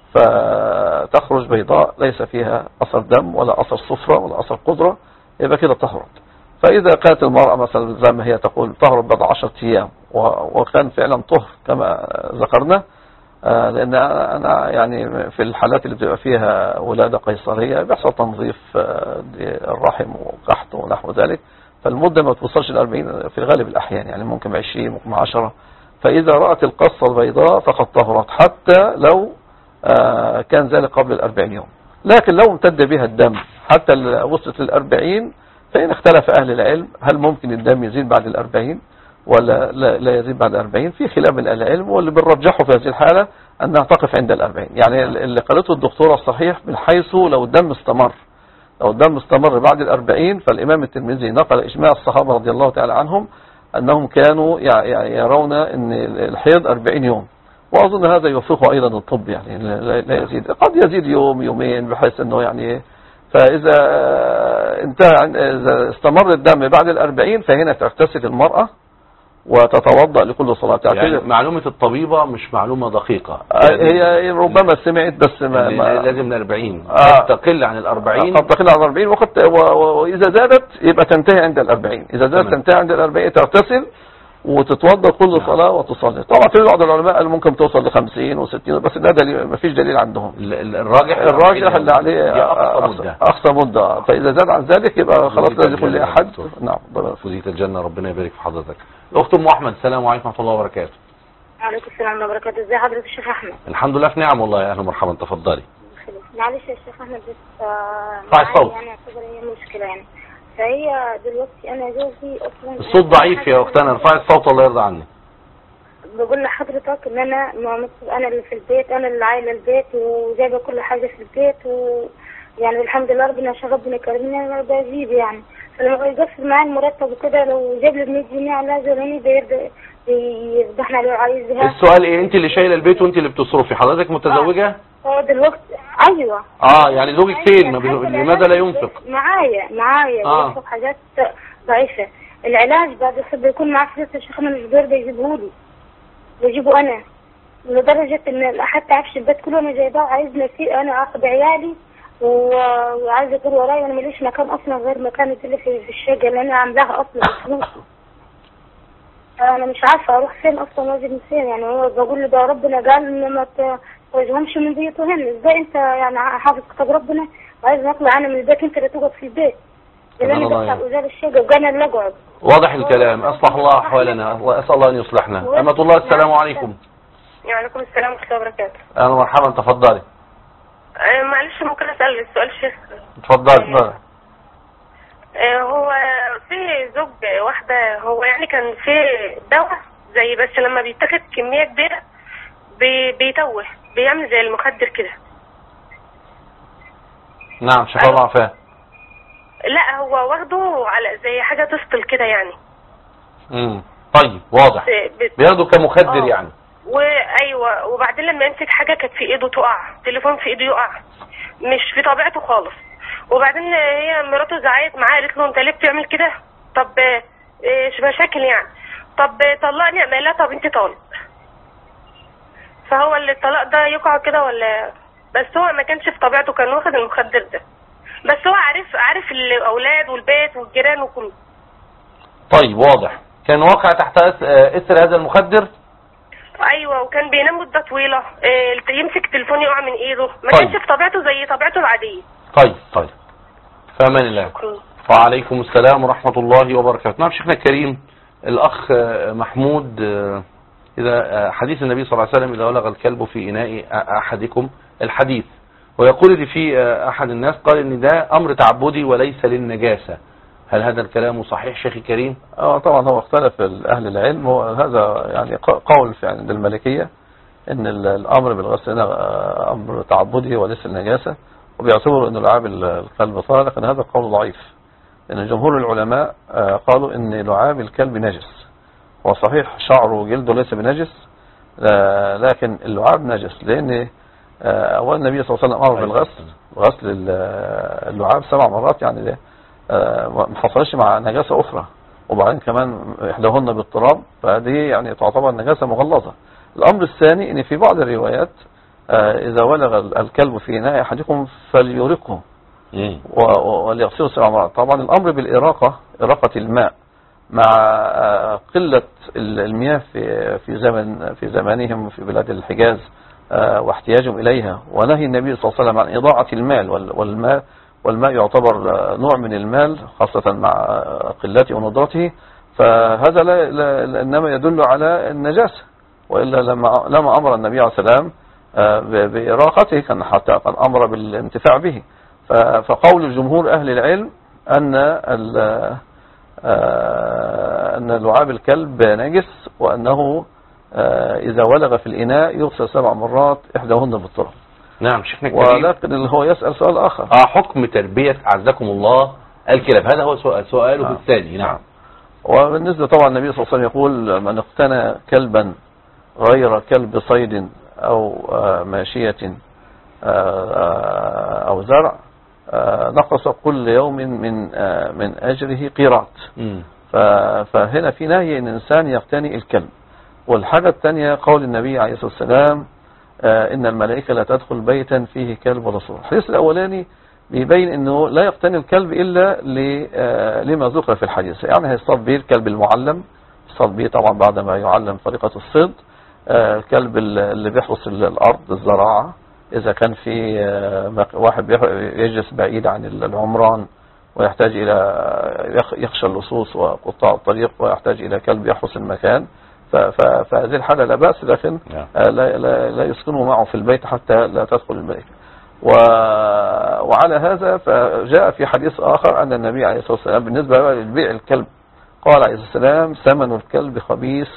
فتخرج بيضاء ليس فيها أثر دم ولا أثر صفرة ولا أثر قدرة، يبقى كده طهرت. فإذا كانت المرأة مثلا زي ما هي تقول طهرت بعد عشرة أيام وكان فعلا طهر كما ذكرنا، لأن أنا يعني في الحالات اللي بتبقى فيها ولادة قيصرية بيحصل تنظيف الرحم وقحط ونحو ذلك، فالمدة ما توصلش الأربعين في غالب الأحيان، يعني ممكن عشرين ممكن عشرة. فإذا رأت القصة البيضاء فقد طهرت حتى لو كان ذلك قبل الأربعين يوم. لكن لو امتد بها الدم حتى وصلت للأربعين، فإن اختلف أهل العلم هل ممكن الدم يزيد بعد الأربعين ولا لا, لا يزيد بعد الأربعين. في خلاف من أهل العلم، واللي بنرجحه في هذه الحالة أنها تقف عند الأربعين. يعني اللي قالته الدكتورة الصحيح من حيث لو الدم استمر لو الدم استمر بعد الأربعين، فالإمام الترمذي نقل إجماع الصحابة رضي الله تعالى عنهم أنهم كانوا يرون أن الحيض أربعين يوم، وأظن هذا يوافقه أيضا الطب، يعني لا يزيد، قد يزيد يوم يومين بحيث أنه يعني. فإذا انتهى إذا استمر الدم بعد الأربعين فهنا تغتسل المرأة وتتوضأ لكل صلاة. يعني معلومة الطبيبة مش معلومة دقيقة، هي ربما سمعت بس ما, ما لازم الأربعين آه قد تقل عن الأربعين قد تقل عن الأربعين وقد وإذا زادت يبقى تنتهي عند الأربعين. إذا زادت تنتهي عند الأربعين تغتسل وتتوضأ كل صلاة وتصلي. طبعا في بعض العلماء اللي ممكن توصل لخمسين وستين، بس ده دليل، ما فيش دليل عندهم. الراجح الراجح اللي عليه أقصى مدة أقصى مدة، فإذا زاد عن ذلك يبقى خلاص لازم يكون لأحد. نعم فوزية الجنة، ربنا يبارك في حضرتك. الأخت أم أحمد، السلام عليكم ورحمة الله وبركاته. وعليكم السلام ورحمة الله وبركاته. ازي حضرتك الشيخ أحمد؟ الحمد لله في نعم والله، يا أهلا ومرحبا، تفضلي. معلش يا شيخ أحمد بس رفعي الصوت. يعني اعتبر هي مشكلة يعني. فهي دلوقتي أنا جوزي أصلا الصوت ضعيف يا أختنا، ارفعي الصوت الله يرضى عنك. بقول لحضرتك ان انا انا اللي في البيت، انا اللي عايله البيت وجايبه كل حاجه في البيت، ويعني الحمد لله ربنا عشان ربنا كرمني انا بجيب يعني. فلما يقفل معايا المرتب وكده لو جاب لي مية جنيه على زماني بيرضى يذبحنا لو عايزها. السؤال ايه؟ انت اللي شايله البيت وانت اللي بتصرفي، حضرتك متزوجه؟ اه دلوقتي ايوه. اه يعني زوجك فين؟ لماذا لا ينفق؟ معايا معايا آه. بينفق حاجات ضعيفه. العلاج بعد الصبح بيكون معاه فلوس يا شيخ، مش بيرضى يجيبهولي، بجيبه انا، لدرجة ان حتى عفش البيت كله انا جايباه عايزني فيه انا اخد عيالي وعايزة تقول ورايا وانا ماليش مكان اصلا غير مكان اللي في الشقة اللي انا عاملاها اصلا بفلوسي. انا مش عارفة اروح فين اصلا واجي من فين. يعني هو بقول له ده ربنا قال ان ما تواجههمش من بيوتهن، ازاي انت يعني حافظ كتاب ربنا وعايز نطلع انا من البيت انت اللي تقعد في البيت؟ اللي انا بطلع وزار الشقة وقانا اللي اقعد. واضح الكلام، اصلح الله احوالنا، اسال الله ان يصلحنا. امة الله، السلام عليكم. وعليكم السلام ورحمة الله وبركاته. اهلا ومرحبا، تفضلي. أه معلش ممكن اسال السؤال شيخ؟ اتفضلي اتفضلي. أه هو في زوج واحدة، هو يعني كان في دواء زي بس لما بيتاخد كمية كبيرة بي بيتوه، بيعمل زي المخدر كده. نعم شفاء الله عافاه. لا هو واخده على زي حاجة تفصل كده يعني. امم طيب واضح، بياخده كمخدر أوه. يعني. وايوه وبعدين لما يمسك حاجة كانت في ايده تقع، تليفون في ايده يقع، مش في طبيعته خالص. وبعدين هي مراته زعقت معاه قالت له انت ليه بتعمل كده؟ طب ايش مشاكل يعني؟ طب طلقني اعمل لها، طب انت طالق. فهو اللي الطلاق ده يقع كده ولا؟ بس هو ما كانش في طبيعته، كان واخد المخدر ده، بس هو عارف عارف الاولاد والبيت والجيران وكله. طيب واضح، كان واقع تحت اثر هذا المخدر. ايوه وكان بينام مده طويله، يمسك التليفون يقع من ايده، ما طيب. كانش في طبيعته زي طبيعته العاديه. طيب طيب في امان الله. وعليكم السلام ورحمه الله وبركاته. نعم شيخنا الكريم، الاخ محمود، اذا حديث النبي صلى الله عليه وسلم اذا ولغ الكلب في اناء احدكم الحديث، ويقول لي في احد الناس قال ان ده امر تعبدي وليس للنجاسه، هل هذا الكلام صحيح شيخي كريم؟ اه طبعا هو اختلف اهل العلم، وهذا يعني قول في عند المالكية ان الامر بالغسل هنا امر تعبدي وليس النجاسة، وبيعتبروا ان لعاب الكلب طاهر، لكن هذا قول ضعيف، لان جمهور العلماء قالوا ان لعاب الكلب نجس. هو صحيح شعره وجلده ليس بنجس، لكن اللعاب نجس، لان اول النبي صلى الله عليه وسلم امر بالغسل غسل اللعاب سبع مرات، يعني ما حصلش مع نجاسة اخرى، وبعدين كمان احداهن بالتراب، فهذه يعني تعتبر نجاسة مغلظة. الامر الثاني ان في بعض الروايات اذا ولغ الكلب في اناء احدكم فليرقه وليغسله سبع مرات. طبعا الامر بالاراقة، اراقة الماء مع قلة المياه في في زمن في زمانهم في بلاد الحجاز واحتياجهم اليها، ونهي النبي صلى الله عليه وسلم عن اضاعة المال، والماء والماء يعتبر نوع من المال خاصة مع قلته وندرته، فهذا لا, لا انما يدل على النجاسة، وإلا لما لما أمر النبي عليه السلام بإراقته كان حتى قد أمر بالانتفاع به. فقول الجمهور أهل العلم أن أن لعاب الكلب نجس، وأنه إذا ولغ في الإناء يغسل سبع مرات إحداهن بالتراب. نعم شيخنا الكريم. ولكن اللي هو يسأل سؤال آخر، آه حكم تربية أعزكم الله الكلاب، هذا هو سؤال سؤاله نعم. الثاني. نعم. وبالنسبة طبعا النبي صلى الله عليه وسلم يقول من اقتنى كلبا غير كلب صيد أو ماشية أو زرع نقص كل يوم من من أجره قيراط. فهنا في نهي أن الإنسان يقتني الكلب. والحاجة الثانية قول النبي عليه الصلاة والسلام إن الملائكة لا تدخل بيتا فيه كلب ولا صورة. الحديث الأولاني بيبين أنه لا يقتني الكلب إلا لما ذكر في الحديث، يعني هيصطاد به الكلب المعلم، يصطاد به طبعا بعد ما يعلم طريقة الصيد، الكلب اللي بيحرس الأرض الزراعة، إذا كان في واحد يجلس بعيد عن العمران ويحتاج إلى يخشى اللصوص وقطاع الطريق ويحتاج إلى كلب يحرس المكان، فهذه الحالة لا بأس، لكن لا, لا, لا يسكنه معه في البيت حتى لا تدخل الملائكة. وعلى هذا فجاء في حديث آخر أن النبي عليه الصلاة والسلام بالنسبة للبيع الكلب قال عليه الصلاة والسلام ثمن الكلب خبيث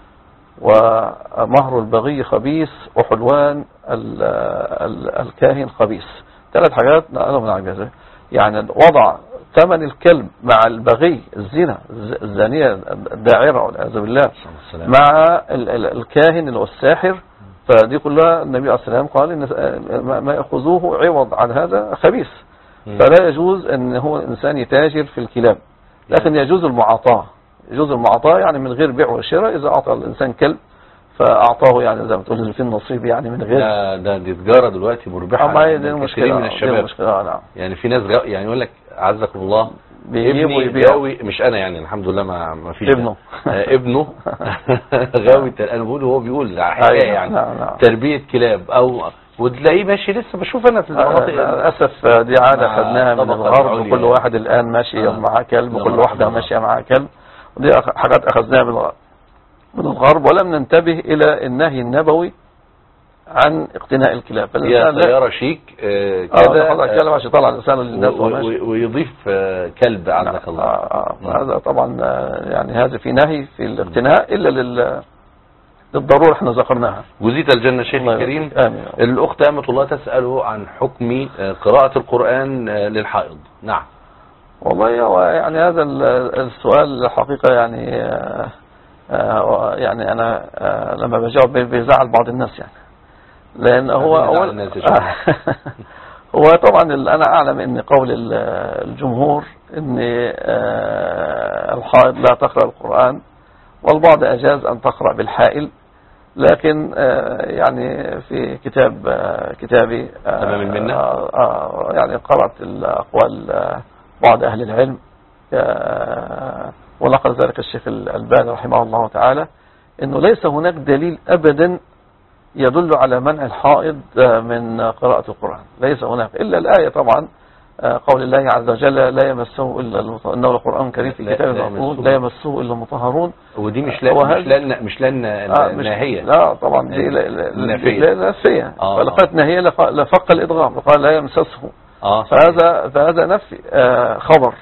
ومهر البغي خبيث وحلوان ال ال الكاهن خبيث. ثلاث حاجات نقلوا من عجزة، يعني وضع ثمن الكلب مع البغي الزنا الزانية الداعرة والعياذ بالله مع ال ال الكاهن اللي هو الساحر، فدي كلها النبي عليه الصلاة والسلام قال إن ما يأخذوه عوض عن هذا خبيث، فلا يجوز أن هو الإنسان يتاجر في الكلاب، لكن يجوز المعاطاة، يجوز المعاطاة يعني من غير بيع وشراء. إذا أعطى الإنسان كلب فأعطاه يعني زي ما تقول في النصيب يعني من غير ده ده دي تجارة دلوقتي مربحة من كثير من الشباب. نعم. يعني في ناس يعني يقول لك عزكم الله ابني غاوي، مش أنا يعني الحمد لله ما ما فيش ابنه ابنه غاوي، أنا بقول هو بيقول حكاية يعني نعم نعم. تربية كلاب أو وتلاقيه ماشي لسه بشوف أنا في المناطق للأسف دي عادة خدناها من الغرب، وكل واحد الآن ماشي آه. معاه كلب وكل واحدة ماشية معاه كلب، ودي حاجات أخذناها من من الغرب ولم ننتبه إلى النهي النبوي عن اقتناء الكلاب. هي سيارة شيك آه كذا آه كلب عشان يطلع الإنسان للناس ويضيف آه كلب عندك الله. آه آه هذا طبعا يعني هذا في نهي في الاقتناء إلا لل للضرورة احنا ذكرناها. جزيت الجنة شيخ الكريم. آمين. الأخت أمة الله تسأله عن حكم قراءة القرآن للحائض. نعم. والله هو يعني هذا السؤال الحقيقة يعني آه آه يعني أنا آه لما بجاوب بيزعل بعض الناس يعني، لأن هو أول هو طبعا أنا أعلم أن قول الجمهور أن آه الحائض لا تقرأ القرآن، والبعض أجاز أن تقرأ بالحائل، لكن آه يعني في كتاب آه كتابي تمام المنة آه آه يعني قرأت الأقوال آه بعض أهل العلم آه ونقل ذلك الشيخ الألباني رحمه الله تعالى أنه ليس هناك دليل أبدا يدل على منع الحائض من قراءة القرآن، ليس هناك إلا الآية طبعا قول الله عز وجل لا يمسه إلا المطهرون، إنه القرآن الكريم في كتاب المحفوظ لا يمسه إلا المطهرون. ودي مش لن مش لن مش لن ناهية، لا طبعا دي نافية نافية فلقد ناهية لفق الإدغام، قال لا يمسسه، فهذا فهذا نفي خبر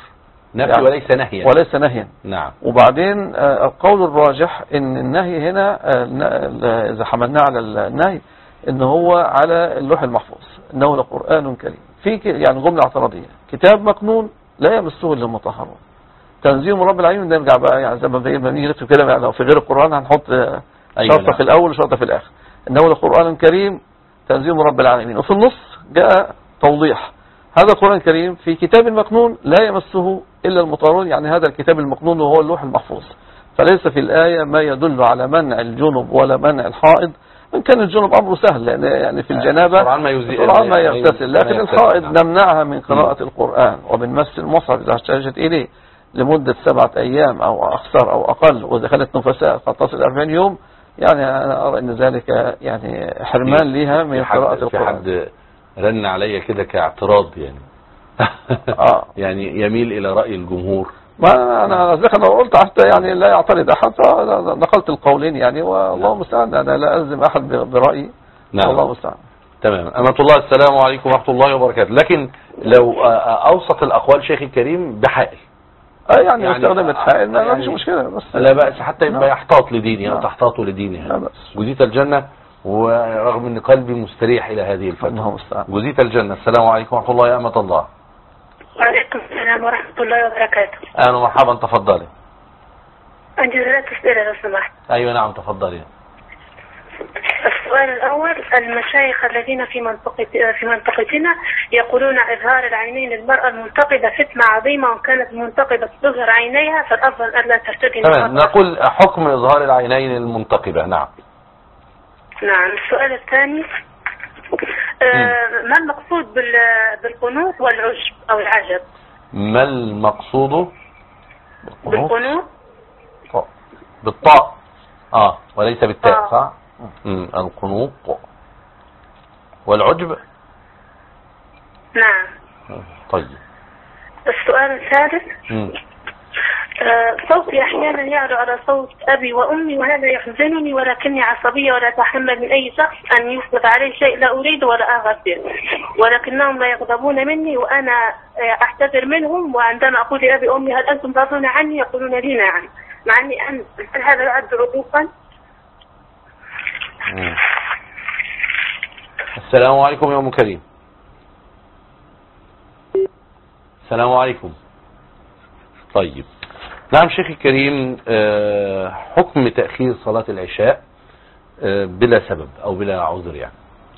نفي يعني وليس نهيا. وليس نهيا. نعم. وبعدين آه، القول الراجح ان النهي هنا آه، اذا حملناه على النهي ان هو على اللوح المحفوظ، انه لقرآن كريم. في ك- يعني جملة اعتراضية، كتاب مكنون لا يمسه الا المطهرون، تنزيل من رب العالمين. نرجع بقى يعني زي ما بنيجي نكتب كده، يعني لو في غير القرآن هنحط آه، أيوة شرطة نعم. في الاول وشرطة في الاخر، انه لقرآن كريم تنزيل من رب العالمين. وفي النص جاء توضيح، هذا القرآن الكريم في كتاب مكنون لا يمسه إلا المطهرون، يعني هذا الكتاب المكنون وهو اللوح المحفوظ. فليس في الآية ما يدل على منع الجنب ولا منع الحائض. إن كان الجنب أمره سهل، لأن يعني في الجنابة طبعا ما يزيل طبعا ما يغتسل، لكن ما الحائض نعم. نمنعها من قراءة القرآن ومن مس المصحف إذا احتاجت إليه لمدة سبعة أيام أو أكثر أو أقل، وإذا كانت نفساء قد تصل أربعين يوم، يعني أنا أرى أن ذلك يعني حرمان لها من قراءة في القرآن. حد رن عليا كده كاعتراض يعني آه. يعني يميل إلى رأي الجمهور. ما انا ذلك انا قلت حتى يعني لا يعترض احد، نقلت القولين يعني، والله المستعان، انا لا الزم احد برأيي. نعم. والله المستعان. تمام. أمة الله، السلام عليكم ورحمة الله وبركاته. لكن لو أوسط الأقوال شيخ الكريم بحائل، اه يعني, يعني استخدمت حائل ما يعني فيش مشكلة، بس لا بأس حتى يبقى نعم. يحتاط لديني أو نعم. تحتاط لديني لا يعني. بأس. جزيت الجنة، ورغم أن قلبي مستريح إلى هذه الله الفترة. المستعان. جزيت الجنة. السلام عليكم ورحمة الله يا أمة الله. وعليكم السلام ورحمة الله وبركاته. أهلا ومرحبا، تفضلي. عندي ثلاث أسئلة لو سمحت. أيوة نعم تفضلي. السؤال الأول، المشايخ الذين في منطقة في منطقتنا يقولون إظهار العينين للمرأة المنتقبة فتنة عظيمة، وكانت المنتقبة تظهر عينيها فالأفضل ألا ترتدي تمام. نقول حكم إظهار العينين المنتقبة. نعم. نعم. السؤال الثاني، آه ما المقصود بال- بالقنوط والعجب أو العجب؟ ما المقصود بالقنوط بالطاء اه وليس بالتاء، آه. صح؟ مم. القنوط والعجب. نعم. طيب. السؤال الثالث، مم. آه، صوتي أحيانا يعلو على صوت أبي وأمي، وهذا يحزنني، ولكني عصبية ولا أتحمل من أي شخص أن يفرض علي شيء لا أريد ولا أغفر، ولكنهم لا يغضبون مني وأنا آه، أعتذر منهم، وعندما أقول لأبي وأمي هل أنتم راضون عني يقولون لي نعم، مع أني أن هل هذا يعد عقوقا؟ مم. السلام عليكم يا أم كريم. السلام عليكم. طيب. نعم شيخ الكريم، آه، حكم تأخير صلاة العشاء آه، بلا سبب أو بلا عذر يعني.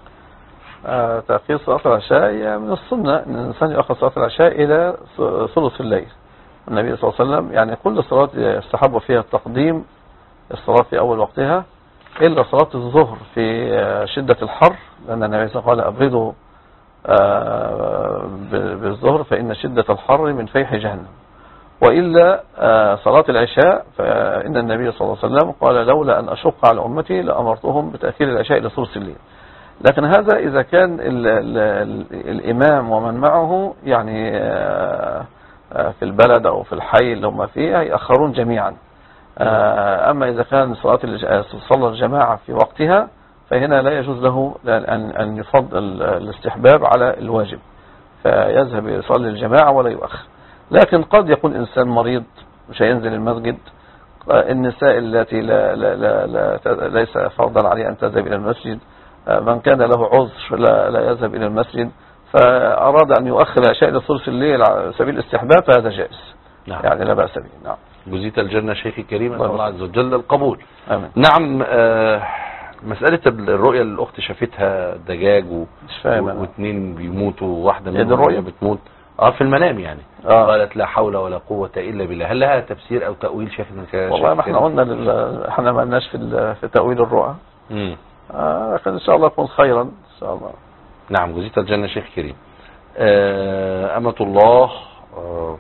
آه تأخير صلاة العشاء هي من السنة أن الإنسان يؤخر صلاة العشاء إلى ثلث الليل. النبي صلى الله عليه وسلم يعني كل صلاة يستحب فيها التقديم الصلاة في أول وقتها، إلا صلاة الظهر في آه، شدة الحر، لأن النبي صلى الله عليه وسلم قال أبردوا آه، بالظهر فإن شدة الحر من فيح جهنم. وإلا آه، صلاة العشاء فإن النبي صلى الله عليه وسلم قال لولا أن أشق على أمتي لأمرتهم بتأخير العشاء إلى ثلث الليل. لكن هذا إذا كان ال ال ال الإمام ومن معه يعني آه، آه، في البلد أو في الحي اللي هم فيه يأخرون جميعا. آه، أما إذا كان صلاة صلى الجماعة في وقتها فهنا لا يجوز له أن أن يفضل الاستحباب على الواجب، فيذهب يصلي الجماعة ولا يؤخر. لكن قد يكون إنسان مريض مش هينزل المسجد، النساء التي لا لا لا لا ليس فرضا عليه أن تذهب إلى المسجد، من كان له عذر لا, لا يذهب إلى المسجد، فأراد أن يؤخر العشاء إلى ثلث الليل على سبيل الاستحباب فهذا جائز. نعم. يعني لا بأس به. نعم. جزيت الجنة شيخ الكريم، أسأل الله عز وجل القبول. آمين. نعم. آه مسألة الرؤية اللي الأخت شافتها دجاج و... واثنين بيموتوا وواحدة منهم الرؤية بتموت اه في المنام يعني. آه. قالت لا حول ولا قوة إلا بالله. هل لها تفسير أو تأويل شايف انك؟ والله ما احنا قلنا لل... احنا ما قلناش في في تأويل الرؤى. امم آه لكن إن شاء الله يكون خيرا إن شاء الله. نعم. جزيت الجنة شيخ كريم. آه أمة الله آه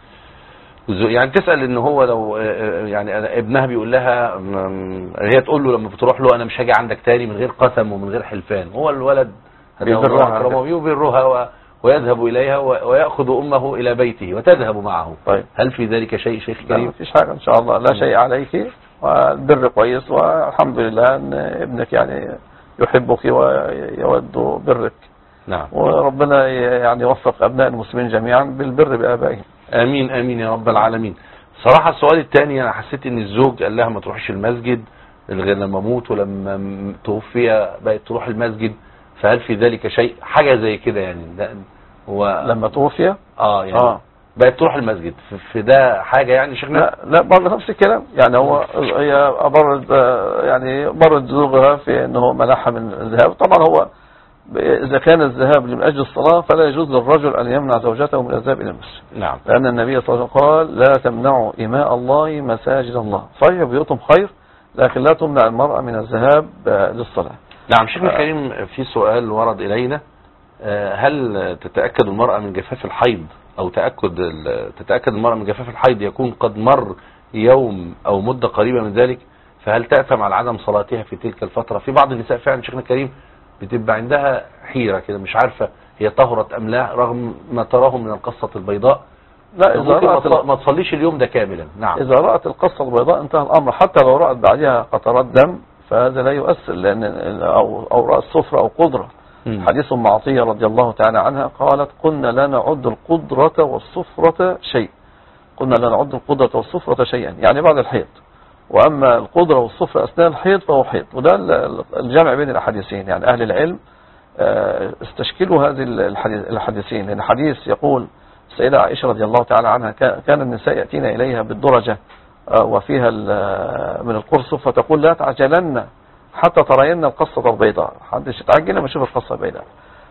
يعني تسأل ان هو لو يعني ابنها بيقول لها، هي تقول له لما بتروح له انا مش هاجي عندك تاني من غير قسم ومن غير حلفان، هو الولد بيبرها ويذهب اليها ويأخذ امه الى بيته وتذهب معه. طيب. هل في ذلك شيء شيخ كريم؟ ما فيش حاجة ان شاء الله، لا شيء عليك، والبر كويس، والحمد لله ان ابنك يعني يحبك ويود برك. نعم. وربنا يعني يوفق ابناء المسلمين جميعا بالبر بآبائهم. امين امين يا رب العالمين. صراحة السؤال الثاني انا حسيت ان الزوج قال لها ما تروحش المسجد غير لما اموت، ولما توفي بقت تروح المسجد، فهل في ذلك شيء؟ حاجة زي كده يعني. ده هو لما توفي اه يعني اه بقت تروح المسجد، في ده حاجة يعني شيخنا؟ لا لا برضه نفس الكلام يعني. هو هي برد يعني برد زوجها في انه منعها من الذهاب. طبعا هو اذا كان الذهاب من اجل الصلاة فلا يجوز للرجل ان يمنع زوجته من الذهاب الى المسجد. نعم. لان النبي صلى الله عليه وسلم قال لا تمنعوا إماء الله مساجد الله. صحيح بيوتهم خير لكن لا تمنع المرأة من الذهاب للصلاة. نعم. شيخنا الكريم في سؤال ورد الينا، هل تتأكد المرأة من جفاف الحيض او تأكد تتأكد المرأة من جفاف الحيض يكون قد مر يوم او مدة قريبة من ذلك، فهل تأثم على عدم صلاتها في تلك الفترة؟ في بعض النساء فعلا شيخنا الكريم بتبقى عندها حيرة كده، مش عارفة هي طهرت ام لا رغم ما تراه من القصة البيضاء. لا إذا رأت ما تصليش اليوم ده كاملا. نعم. إذا رأت القصة البيضاء انتهى الأمر، حتى لو رأت بعدها قطرات دم فهذا لا يؤثر، لأن أو أو رأت صفرة أو قدرة. م. حديث أم عطية رضي الله تعالى عنها قالت كنا لا نعد القدرة والصفرة شيء. كنا لا نعد القدرة والصفرة شيئا يعني بعد الحيض، وأما القدرة والصفرة أثناء الحيض فهو حيض. وده الجمع بين الأحاديثين يعني. أهل العلم استشكلوا هذه الحديثين، لأن حديث يقول السيدة عائشة رضي الله تعالى عنها كان النساء يأتين إليها بالدرجة وفيها من القرص فتقول لا تعجلن حتى ترين القصة البيضاء، حدش يتعجل لما يشوف القصة البيضاء.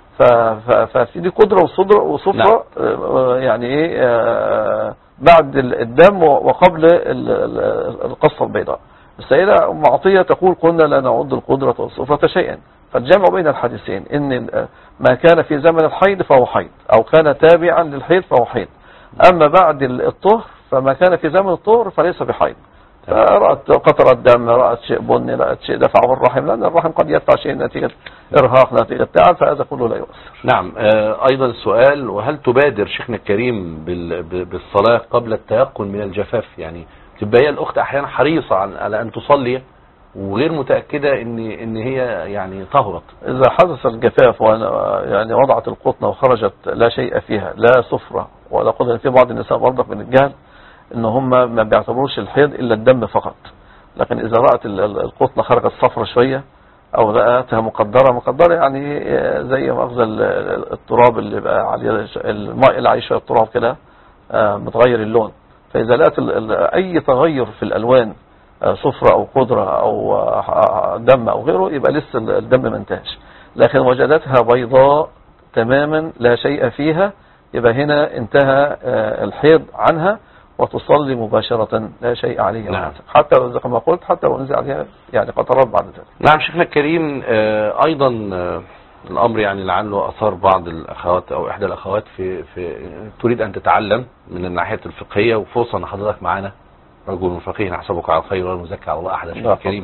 ففي دي قدرة وصدر وصفرة يعني ايه بعد الدم وقبل القصة البيضاء. السيدة أم عطية تقول كنا لا نعد القدرة والصفرة شيئا. فالجمع بين الحديثين ان ما كان في زمن الحيض فهو حيض، او كان تابعا للحيض فهو حيض. اما بعد الطهر فما كان في زمن الطهر فليس بحيض. رأت قطرة دم، رأت شيء بني، رأت شيء دفعه الرحم، لأن الرحم قد يدفع شيء نتيجة إرهاق نتيجة تعب، فهذا كله لا يؤثر. نعم. أيضا السؤال، وهل تبادر شيخنا الكريم بالصلاة قبل التيقن من الجفاف؟ يعني تبقى هي الأخت أحيانا حريصة على أن تصلي وغير متأكدة ان ان هي يعني طهرت. اذا حدث الجفاف يعني وضعت القطنة وخرجت لا شيء فيها، لا صفرة ولا قدرة. في بعض النساء برضك من الجهل ان هم ما بيعتبروش الحيض الا الدم فقط، لكن اذا رأت القطنة خرجت صفرة شوية او رأتها مقدرة مقدرة يعني زي مأخذ التراب اللي بقى عليه الماء اللي عليه شوية التراب كده متغير اللون، فاذا لقت اي تغير في الالوان صفرة او قدرة او دم او غيره يبقى لسه الدم ما انتهش. لكن وجدتها بيضاء تماما لا شيء فيها يبقى هنا انتهى الحيض عنها وتصلي مباشرة لا شيء عليها. نعم. حتى لو كما قلت حتى لو نزل عليها يعني قطرات بعد ذلك. نعم. شيخنا الكريم ايضا الامر يعني لعله اثار بعض الاخوات او احدى الاخوات في, في تريد ان تتعلم من الناحية الفقهية، وفرصة ان حضرتك معانا رجل فقيه نحسبك على الخير والمزكى على الله أحد الشيخ الكريم.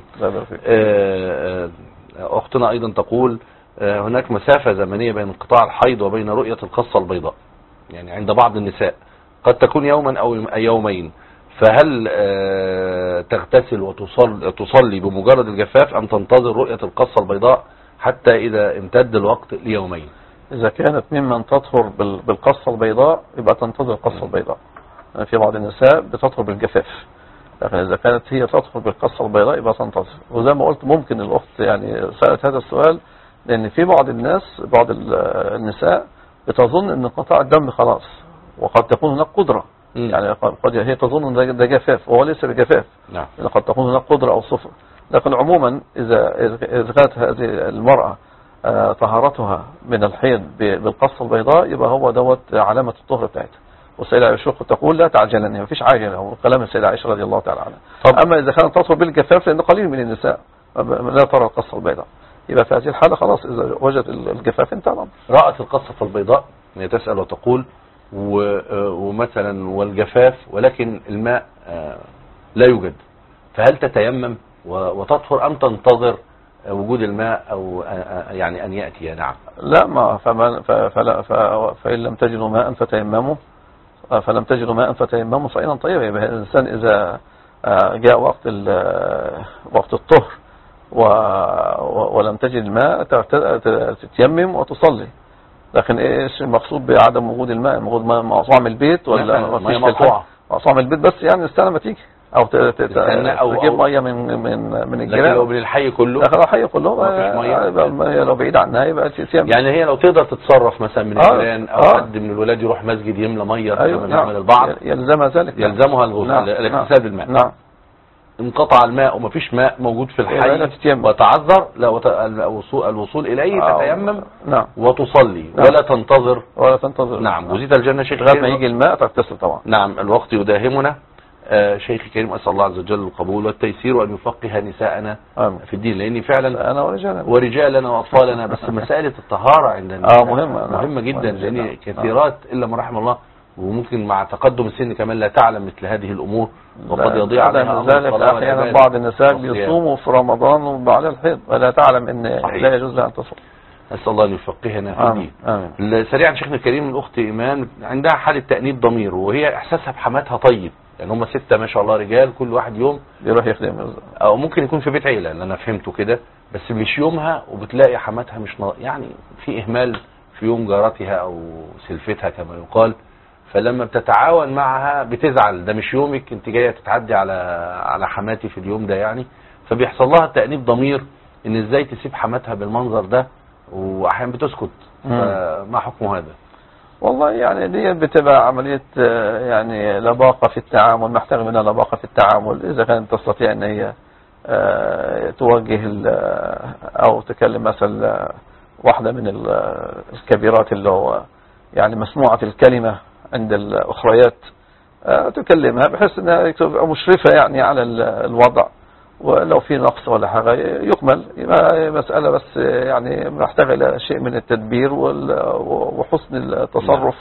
أختنا أيضا تقول هناك مسافة زمنية بين انقطاع الحيض وبين رؤية القصة البيضاء، يعني عند بعض النساء قد تكون يوما أو يومين، فهل تغتسل وتصلي بمجرد الجفاف أم تنتظر رؤية القصة البيضاء حتى إذا امتد الوقت ليومين؟ إذا كانت ممن تطهر بالقصة البيضاء يبقى تنتظر القصة البيضاء. في بعض النساء بتطهر بالجفاف، لكن إذا كانت هي تطهر بالقصة البيضاء يبقى تنتظر. وزي ما قلت ممكن الأخت يعني سألت هذا السؤال لأن في بعض الناس بعض النساء بتظن أن انقطاع الدم خلاص، وقد تكون هناك قدرة. م. يعني قد هي تظن أن ده جفاف وهو ليس بجفاف. نعم. قد تكون هناك قدرة أو صفر. لكن عموما إذا إذا كانت هذه المرأة طهارتها من الحيض بالقصة البيضاء يبقى هو دوت علامة الطهر بتاعتها. والسيدة عائشة تقول لا تعجلن، ما فيش عاجل، هو كلام السيدة عائشة رضي الله تعالى عنها. أما إذا كانت تطهر بالجفاف لأن قليل من النساء لا ترى القصة البيضاء يبقى في هذه الحالة خلاص إذا وجدت الجفاف انتهى الأمر. رأت القصة البيضاء هي تسأل وتقول ومثلا والجفاف ولكن الماء لا يوجد، فهل تتيمم وتطهر أم تنتظر وجود الماء أو يعني أن يأتي؟ نعم. لا ما فما فلا فإن لم تجدوا ماء فتيمموا فلم تجدوا ماء فتيمموا صعيدا طيبا. يبقى الإنسان إذا جاء وقت وقت الطهر ولم تجد الماء تتيمم وتصلي. لكن ايش المقصود بعدم وجود الماء؟ وجود ماء مقطوع من البيت ولا ما مفيش مقطوعة مقطوع من البيت بس يعني استنى ما تيجي او ت- ت- تستنى أو- تجيب أو- ميه من من من لكن لو الجيران. من الحي كله لكن الحي كله مفيش مية. يبقى المية لو بعيد عنها يبقى تيمم. يعني هي لو تقدر تتصرف مثلا من آه، الجيران او آه. حد من الولاد يروح مسجد يملى ميه أيوة، كما نعم. بيعمل البعض، يلزمها ذلك. يلزمها الغسل نعم، الاغتسال بالماء. نعم. انقطع الماء ومفيش ماء موجود في يبقى الحي لا تتيمم. وتعذر لا وت... الوصول, الوصول اليه آه، تتيمم نعم. وتصلي نعم. ولا تنتظر. ولا تنتظر. نعم. جزيت الجنه شيخ لغايه ما كريم. يجي الماء تغتسل طبعا. نعم. الوقت يداهمنا. آه شيخ كريم اسال الله عز وجل القبول والتيسير وان يفقه نساءنا آمين. في الدين، لان فعلا انا ورجالنا ورجالنا واطفالنا بس مساله الطهاره عند اه مهمه. مهمه جدا، نعم. لان نعم. كثيرات الا من رحم الله وممكن مع تقدم السن كمان لا تعلم مثل هذه الامور وقد يضيع عليها امر ذلك. الصلاه احيانا والعبادة بعض النساء والصيام. بيصوموا في رمضان وبعد الحيض ولا تعلم ان صحيح. لا يجوز لها ان تصوم. نسال الله ان يفقهنا في امين الدين. امين. سريعا شيخنا الكريم، الاخت ايمان عندها حاله تانيب ضمير وهي احساسها بحماتها طيب، يعني هم ستة ما شاء الله رجال كل واحد يوم بيروح يخدم او ممكن يكون في بيت عيله اللي انا فهمته كده، بس مش يومها وبتلاقي حماتها مش نا... يعني في اهمال في يوم جارتها او سلفتها كما يقال، فلما بتتعاون معها بتزعل، ده مش يومك انت جايه تتعدي على على حماتي في اليوم ده يعني، فبيحصل لها تأنيب ضمير ان ازاي تسيب حماتها بالمنظر ده، واحيانا بتسكت. فما حكم هذا؟ والله يعني دي بتبقى عملية يعني لباقة في التعامل، محتاج منها لباقة في التعامل إذا كانت تستطيع أن هي توجه أو تكلم مثلا واحدة من الكبيرات اللي هو يعني مسموعة الكلمة عند الأخريات، تكلمها بحيث أنها تبقى مشرفة يعني على الوضع، ولو في نقص ولا حاجة يكمل. مسألة بس يعني محتاجة إلى شيء من التدبير وحسن التصرف،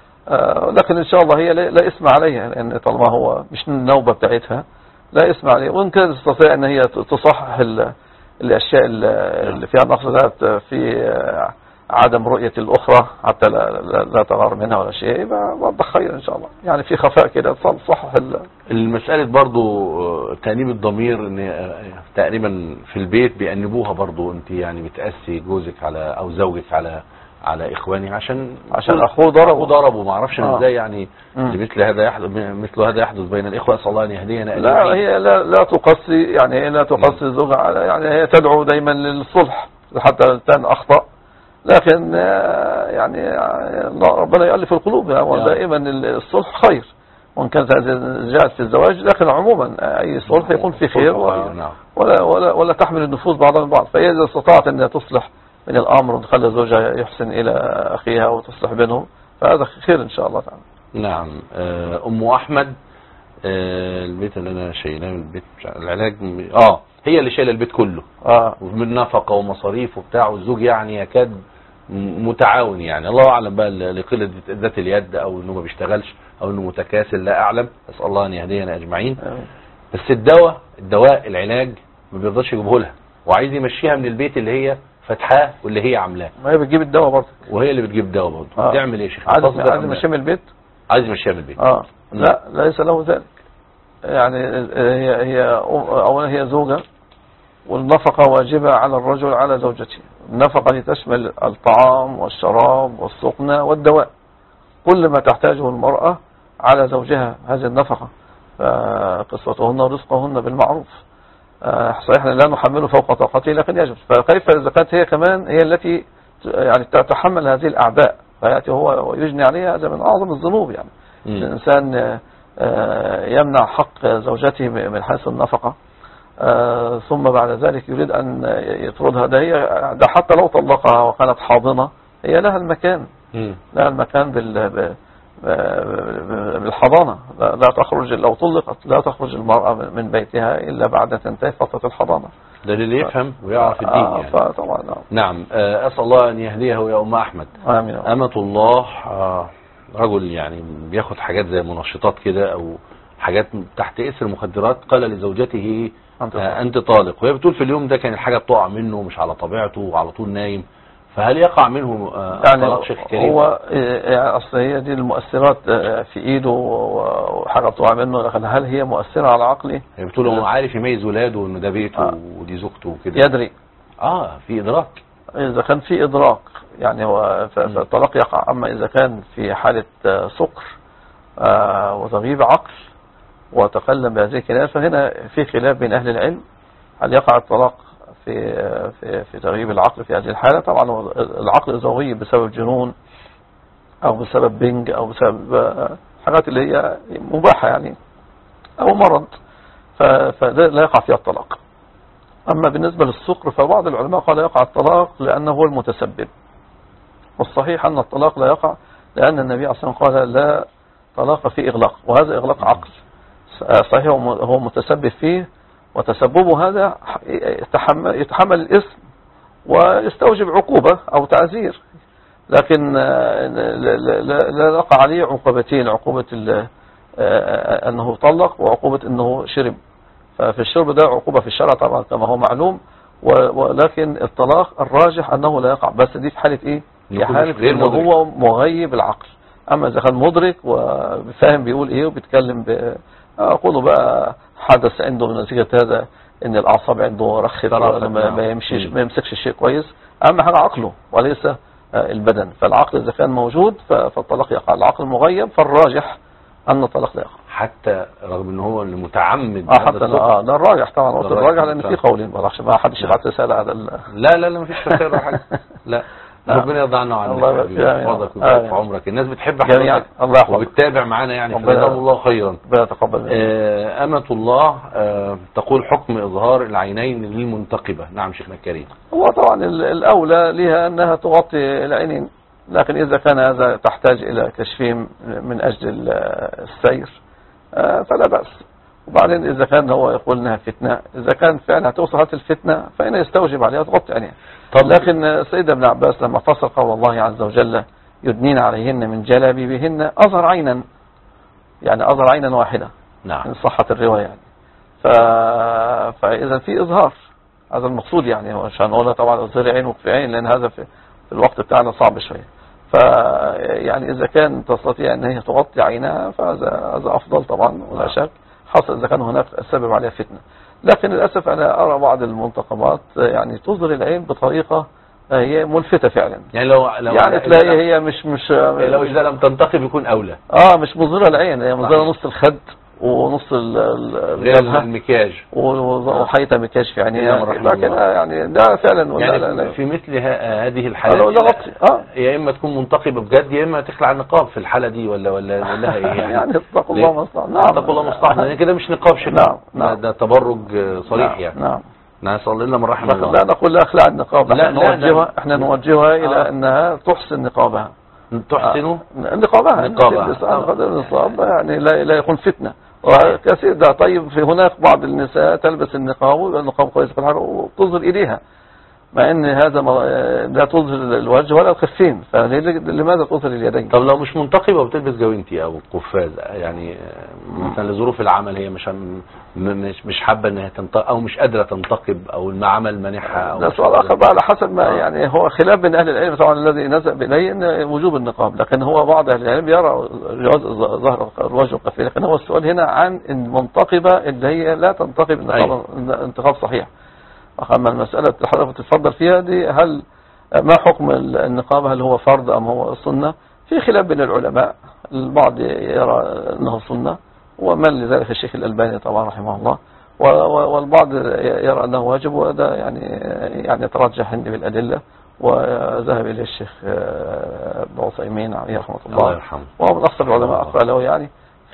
لكن إن شاء الله هي لا اسم عليها، لأن طالما هو مش النوبة بتاعتها لا اسم عليها، وإن كانت تستطيع أن هي تصحح الأشياء اللي فيها نقص في عدم رؤية الأخرى حتى لا, لا, لا تغار منها ولا شيء، يبقى وضح خير إن شاء الله، يعني في خفاء كده تصحح المسألة. برضو تأنيب الضمير ان تقريبا في البيت بيأنبوها برضو، انت يعني بتأسي جوزك على او زوجك على على اخواني عشان عشان اخوه ضربه ضربه ما اعرفش آه. ازاي يعني مثل هذا يحدث مثل هذا يحدث بين الاخوه. اسال الله ان يهدينا. لا هي لا لا تقصي يعني لا تقصي زوجها على يعني هي تدعو دايما للصلح حتى الانسان اخطأ، لكن يعني ربنا يؤلف القلوب ودائما الصلح خير، وان كان جاءت في الزواج، لكن عموما اي صلح يكون في خير ولا ولا ولا تحمل النفوس بعضها البعض. فهي اذا استطاعت ان تصلح من الامر وتخلي زوجها يحسن الى اخيها وتصلح بينهم فهذا خير ان شاء الله تعالى. نعم. ام احمد، البيت اللي انا شايلاه من البيت العلاج اه هي اللي شايله البيت كله اه من نفقه ومصاريف وبتاع، والزوج يعني يكاد متعاون، يعني الله اعلم بقى لقله ذات اليد او انه ما بيشتغلش او انه متكاسل، لا اعلم، اسال الله ان يهدينا اجمعين. بس الدواء الدواء العلاج ما بيرضاش يجيبه لها، وعايز يمشيها من البيت اللي هي فاتحاه واللي هي عاملاه، ما هي بتجيب الدواء برضه، وهي اللي بتجيب الدواء برضه. آه. تعمل ايه يا شيخ؟ عايز عايز يمشيها من البيت، عايز يمشيها من البيت. اه لا ليس له ذلك، يعني هي هي اولا هي زوجة والنفقة واجبة على الرجل على زوجته. النفقة تشمل الطعام والشراب والسقنة والدواء، كل ما تحتاجه المرأة على زوجها هذه النفقة، قصتهن ورزقهن بالمعروف. صحيح لا نحمله فوق طاقته لكن يجب، فكيف إذا كانت هي كمان هي التي يعني تتحمل هذه الأعباء فيأتي هو ويجني عليها، هذا من أعظم الذنوب. يعني م. الإنسان يمنع حق زوجته من حيث النفقة آه ثم بعد ذلك يريد أن يطردها، ده هي ده حتى لو طلقها وكانت حاضنة هي لها المكان م. لها المكان بال بالحضانة، لا تخرج لو طلقت لا تخرج المرأة من بيتها إلا بعد تنتهي فترة الحضانة. ده اللي يفهم ويعرف الدين آه يعني. فطبعا نعم. نعم. آه أسأل الله أن يهديه يا أم أحمد. آمين. أمة الله آه رجل يعني بياخد حاجات زي منشطات كده أو حاجات تحت اسر المخدرات، قال لزوجته أنت, آه أنت طالق، وهي بتقول في اليوم ده كان الحاجة بتقع منه مش على طبيعته وعلى طول نايم، فهل يقع منه آه يعني طلاق شيخ كريم؟ هو يعني أصل هي دي المؤثرات في إيده وحاجة بتقع منه، لكن هل هي مؤثرة على عقله؟ هي بتقول هو عارف يميز ولاده وإنه ده بيته آه. ودي زوجته وكده، يدري آه في إدراك إذا كان في إدراك يعني هو فالطلاق يقع. أما إذا كان في حالة سكر وتغييب عقل وتكلم بهذه الكلام فهنا في خلاف بين أهل العلم هل يقع الطلاق في في في تغييب العقل في هذه الحالة. طبعا العقل إذا غيب بسبب جنون أو بسبب بنج أو بسبب حاجات اللي هي مباحة يعني أو مرض فده لا يقع فيها الطلاق. أما بالنسبة للسكر فبعض العلماء قال يقع الطلاق لأنه هو المتسبب، والصحيح أن الطلاق لا يقع لأن النبي عليه الصلاة والسلام قال لا طلاق في إغلاق، وهذا إغلاق عقل صحيح هو متسبب فيه، وتسببه هذا يتحمل, يتحمل الإثم ويستوجب عقوبة أو تعزير، لكن لا يقع عليه عقوبتين، عقوبة أنه طلق وعقوبة أنه شرب. ففي الشرب ده عقوبة في الشرع طبعا كما هو معلوم، ولكن الطلاق الراجح أنه لا يقع، بس دي في حالة إيه؟ في حالة أنه هو مغيب العقل. أما إذا كان مدرك وفاهم بيقول إيه وبيتكلم ب... أقوله بقى حدث عنده من نتيجة هذا إن الأعصاب عنده رخت ما يمشيش ما يمسكش الشيء كويس. أهم حاجة عقله وليس البدن، فالعقل إذا كان موجود فالطلاق يقع. العقل مغيب فالراجح أن الطلاق لا يقع، حتى رغم ان هو اللي متعمد. اه حتى اه ده الراجح طبعا، قلت الراجح لان في قولين ما راحش ما حدش يبعت رساله على ال... لا لا لا مفيش رساله ولا حاجه. لا ربنا يرضى عنا وعنك ويحفظك ويبارك في عمرك. الناس بتحب حضرتك وبتتابع معانا يعني فجزاهم الله خيرا. ربنا يتقبل منك. آه أمة الله آه تقول حكم إظهار العينين للمنتقبة. نعم شيخنا الكريم. هو طبعا الأولى لها أنها تغطي العينين، لكن إذا كان هذا تحتاج إلى كشفهم من أجل السير فلا بأس. وبعدين إذا كان هو يقول أنها فتنة، إذا كان فعلا هتوصل هذه الفتنة فإنه يستوجب عليها تغطي عينها. لكن سيد ابن عباس لما فسر قول الله عز وجل يدنين عليهن من جلابيبهن أظهر عينا، يعني أظهر عينا واحدة. نعم. إن صحت الرواية يعني. ف... فإذا في إظهار هذا المقصود يعني، عشان نقولها طبعا أظهر عين وكفي عين لأن هذا في, في الوقت بتاعنا صعب شوية. فيعني إذا كان تستطيع أن هي تغطي عينها فهذا هذا أفضل طبعا ولا شك، حصل إذا كان هناك سبب عليها فتنة. لكن للأسف أنا أرى بعض المنتقبات يعني تظهر العين بطريقة هي ملفتة فعلا، يعني لو, لو يعني تلاقي هي مش مش لو إذا لم تنتقب يكون أولى. آه مش مظهرة العين، هي مظهرة نص الخد ونص المكياج وحيطة مكياج في عينيها، لكن يعني ده فعلا يعني لا لا في مثل هذه الحالات آه. يا إما تكون منتقبة بجد يا إما تخلع النقاب في الحالة دي ولا ولا ولا إيه يعني؟ يعني اتقوا الله مصلحة. نعم اتقوا الله مصلحة، يعني كده مش نقاب شيء. نعم نعم ده تبرج صريح نعم. يعني. نعم نسأل الله من رحمه الله. لا نقول لا اخلع النقاب، لا نوجهها احنا نوجهها الى آه. انها تحسن نقابها، تحسن آه. نقابها نقابها يعني لا لا يكون فتنة وكثير ده. طيب في هناك بعض النساء تلبس النقاب ويبقى النقاب كويس في الحر وتظهر ايديها، مع ان هذا لا تظهر الوجه ولا الخفين، فلماذا تظهر اليدين؟ طب لو مش منتقبة وبتلبس جوانتي او قفاز يعني مثلا لظروف العمل هي مش مش مش حابه انها تنتقب او مش قادره تنتقب او العمل مانعها او ده سؤال اخر بقى على حسب ما آه. يعني هو خلاف بين اهل العلم طبعا الذي نزل اليه ان وجوب النقاب، لكن هو بعض اهل العلم يرى جواز ظهر الوجه والكفين، لكن هو السؤال هنا عن المنتقبه اللي هي لا تنتقب انتقاب, انتقاب صحيح. أما المسألة اللي حضرتك بتتفضل فيها دي هل ما حكم النقاب، هل هو فرض أم هو سنة؟ في خلاف بين العلماء، البعض يرى أنه سنة ومن لذلك الشيخ الألباني طبعا رحمه الله، والبعض يرى أنه واجب، وهذا يعني يعني يترجح عندي بالأدلة وذهب إليه الشيخ ابن عثيمين عليه رحمة الله, الله يرحمه، وهو من أكثر العلماء أقرأ له يعني.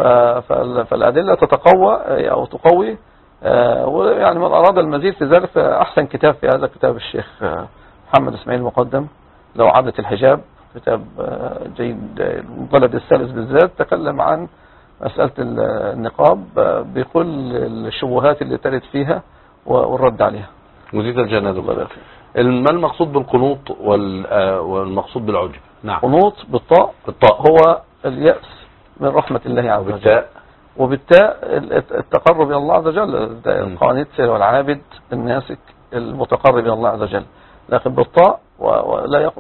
فالأدلة تتقوى أو تقوي، ويعني من أراد المزيد في ذلك فأحسن كتاب في هذا كتاب الشيخ محمد اسماعيل المقدم لو عادة الحجاب، كتاب جيد البلد الثالث بالذات، تكلم عن مسألة النقاب بكل الشبهات اللي ترد فيها والرد عليها. مزيد الجنة دكتور. ما المقصود بالقنوط والمقصود بالعجب؟ نعم. قنوط بالطاء بالطاء هو اليأس من رحمة الله عز وجل، وبالتاء التقرب إلى الله عز وجل، القانت والعابد الناسك المتقرب إلى الله عز وجل. لكن بالطاء ولا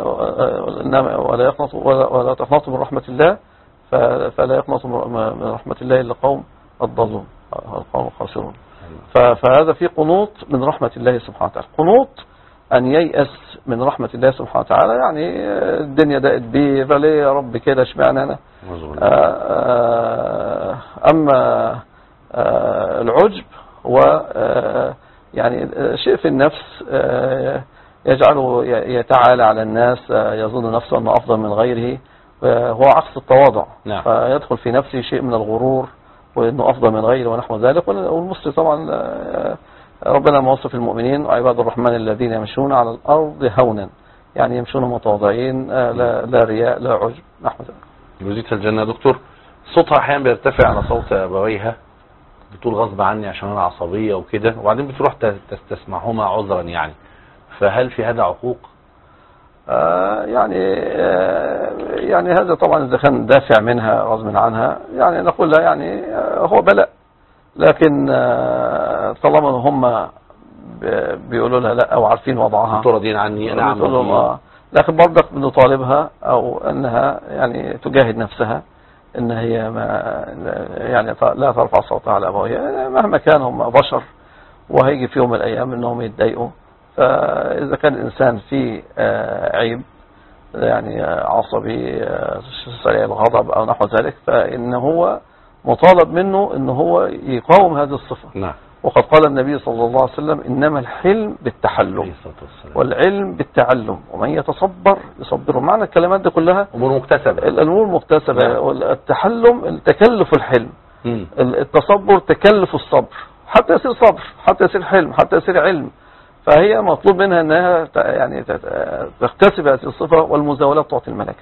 ولا يقنط ولا تقنط من رحمة الله، فلا يقنط من رحمة الله إلا قوم الضالون القوم الخاسرون. فهذا في قنوط من رحمة الله سبحانه وتعالى. قنوط أن ييأس من رحمة الله سبحانه وتعالى. يعني الدنيا دقت بيه، فليه يا رب كده اشمعنى أنا؟ أما العجب هو يعني شيء في النفس يجعله يتعالى على الناس، يظن نفسه أنه أفضل من غيره، هو عكس التواضع. نعم. فيدخل في نفسه شيء من الغرور وأنه أفضل من غيره ونحو ذلك. والمسلم طبعا ربنا موصف المؤمنين وعباد الرحمن الذين يمشون على الأرض هونا، يعني يمشون متواضعين، لا, لا رياء لا عجب نحو ذلك. جزيت الجنة. دكتور، صوتها أحيانا بيرتفع على صوت أبويها، بتقول غصب عني عشان أنا عصبية وكده، وبعدين بتروح تستسمعهما عذرا يعني، فهل في هذا عقوق؟ آه يعني آه يعني هذا طبعا إذا كان دافع منها غصب عنها يعني نقول لها يعني آه هو بلاء، لكن آه طالما هم بيقولوا لها لا أو عارفين وضعها تراضين عني أنا عم آه لكن برضك بنطالبها أو أنها يعني تجاهد نفسها ان هي ما يعني لا ترفع صوتها على ابوها مهما كان، هم بشر وهيجي في يوم من الايام انهم يتضايقوا. فاذا كان الانسان فيه عيب يعني عصبي سريع الغضب او نحو ذلك، فان هو مطالب منه ان هو يقاوم هذه الصفة. نعم. وقد قال النبي صلى الله عليه وسلم إنما الحلم بالتحلم والعلم بالتعلم ومن يتصبر يصبره. معنى الكلمات دي كلها أمور مكتسبة، الأمور مكتسبة. والتحلم التكلف الحلم، م. التصبر تكلف الصبر، حتى يصير صبر، حتى يصير حلم، حتى يصير علم. فهي مطلوب منها أنها يعني تكتسب هذه الصفة، والمزاولات تعطي الملكات.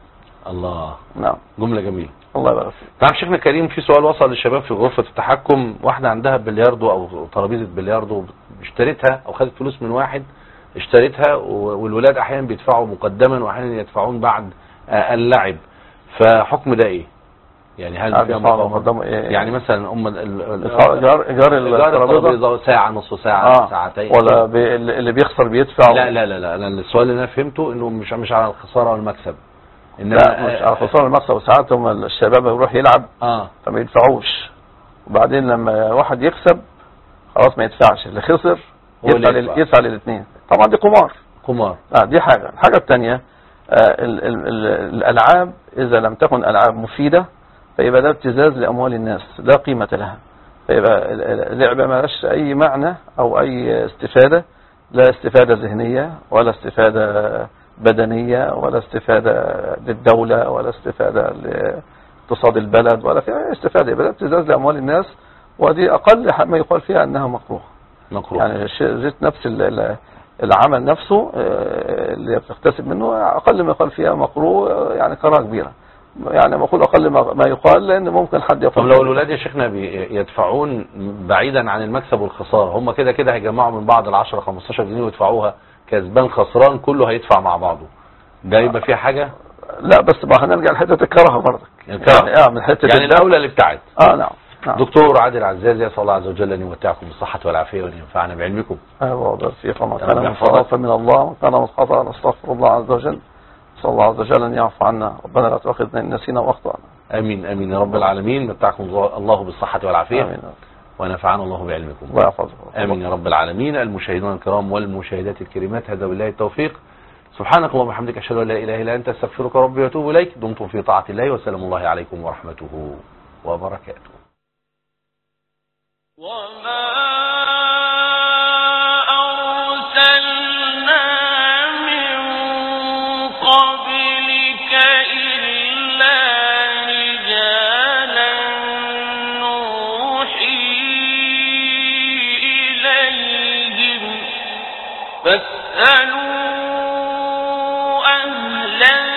الله. نعم. جملة جميلة. الله يبارك فيك. نعم شيخنا الكريم، في سؤال وصل للشباب في غرفة التحكم. واحدة عندها بلياردو او ترابيزة بلياردو، اشتريتها او خدت فلوس من واحد اشتريتها، والولاد احيانا بيدفعوا مقدما واحيانا يدفعون بعد اللعب، فحكم ده ايه؟ يعني هل فيها مقدمة؟ إيه؟ يعني مثلا ام ايجار ايجار الترابيزة ساعة، نص ساعة، آه. ساعتين، ولا بي اللي بيخسر بيدفع؟ لا لا لا لا, لا. السؤال اللي انا فهمته انه مش مش على الخسارة والمكسب، لا مش على خسارة المكسب. وساعات هم الشباب يروح يلعب اه فما يدفعوش، وبعدين لما واحد يكسب خلاص ما يدفعش، اللي خسر يدفع لل... يدفع للاثنين. طبعا دي قمار قمار اه دي حاجة. الحاجة الثانية آه ال... ال... ال... الألعاب إذا لم تكن ألعاب مفيدة فيبقى ده ابتزاز لأموال الناس لا قيمة لها، فيبقى اللعبة ما لهاش أي معنى أو أي استفادة، لا استفادة ذهنية ولا استفادة بدنية ولا استفادة للدولة ولا استفادة لاقتصاد البلد ولا في استفادة، يبقى ابتزاز لأموال الناس، ودي أقل ما يقال فيها أنها مكروه. مكروه يعني جيت نفس العمل نفسه اللي بتكتسب منه أقل ما يقال فيها مكروه، يعني كراهة كبيرة. يعني ما أقول أقل ما يقال لأن ممكن حد يقول. طب لو الولاد يا شيخنا يدفعون بعيدا عن المكسب والخسارة، هم كده كده هيجمعوا من بعض العشرة خمستاشر جنيه ويدفعوها، كسبان خسران كله هيدفع مع بعضه، ده يبقى فيه حاجة؟ لا بس ما هنرجع لحته الكراهه برضك يعني, يعني من حته يعني الاولى اللي ابتعد. اه نعم. نعم. دكتور عادل عزازي، اسال الله عز وجل ان يمتعكم بالصحه والعافيه وان ينفعنا بعلمكم. ايوه بس في فما كان من فضل من الله وكان من خطا نستغفر الله عز وجل، نسال الله عز وجل ان يعفو عنا، ربنا لا تؤاخذنا ان نسينا واخطانا. امين امين يا رب العالمين. متعكم الله بالصحه والعافيه. امين. ونفعنا الله بعلمكم. الله يحفظكم. امين يا رب العالمين. المشاهدون الكرام والمشاهدات الكريمات، هذا بالله التوفيق. سبحانك اللهم وبحمدك، اشهد ان لا اله الا انت، استغفرك ربي واتوب اليك. دمتم في طاعه الله، وسلام الله عليكم ورحمته وبركاته. وما أرسلنا من قبلك إلا رجالا نوحي إليهم فاسألوا أهل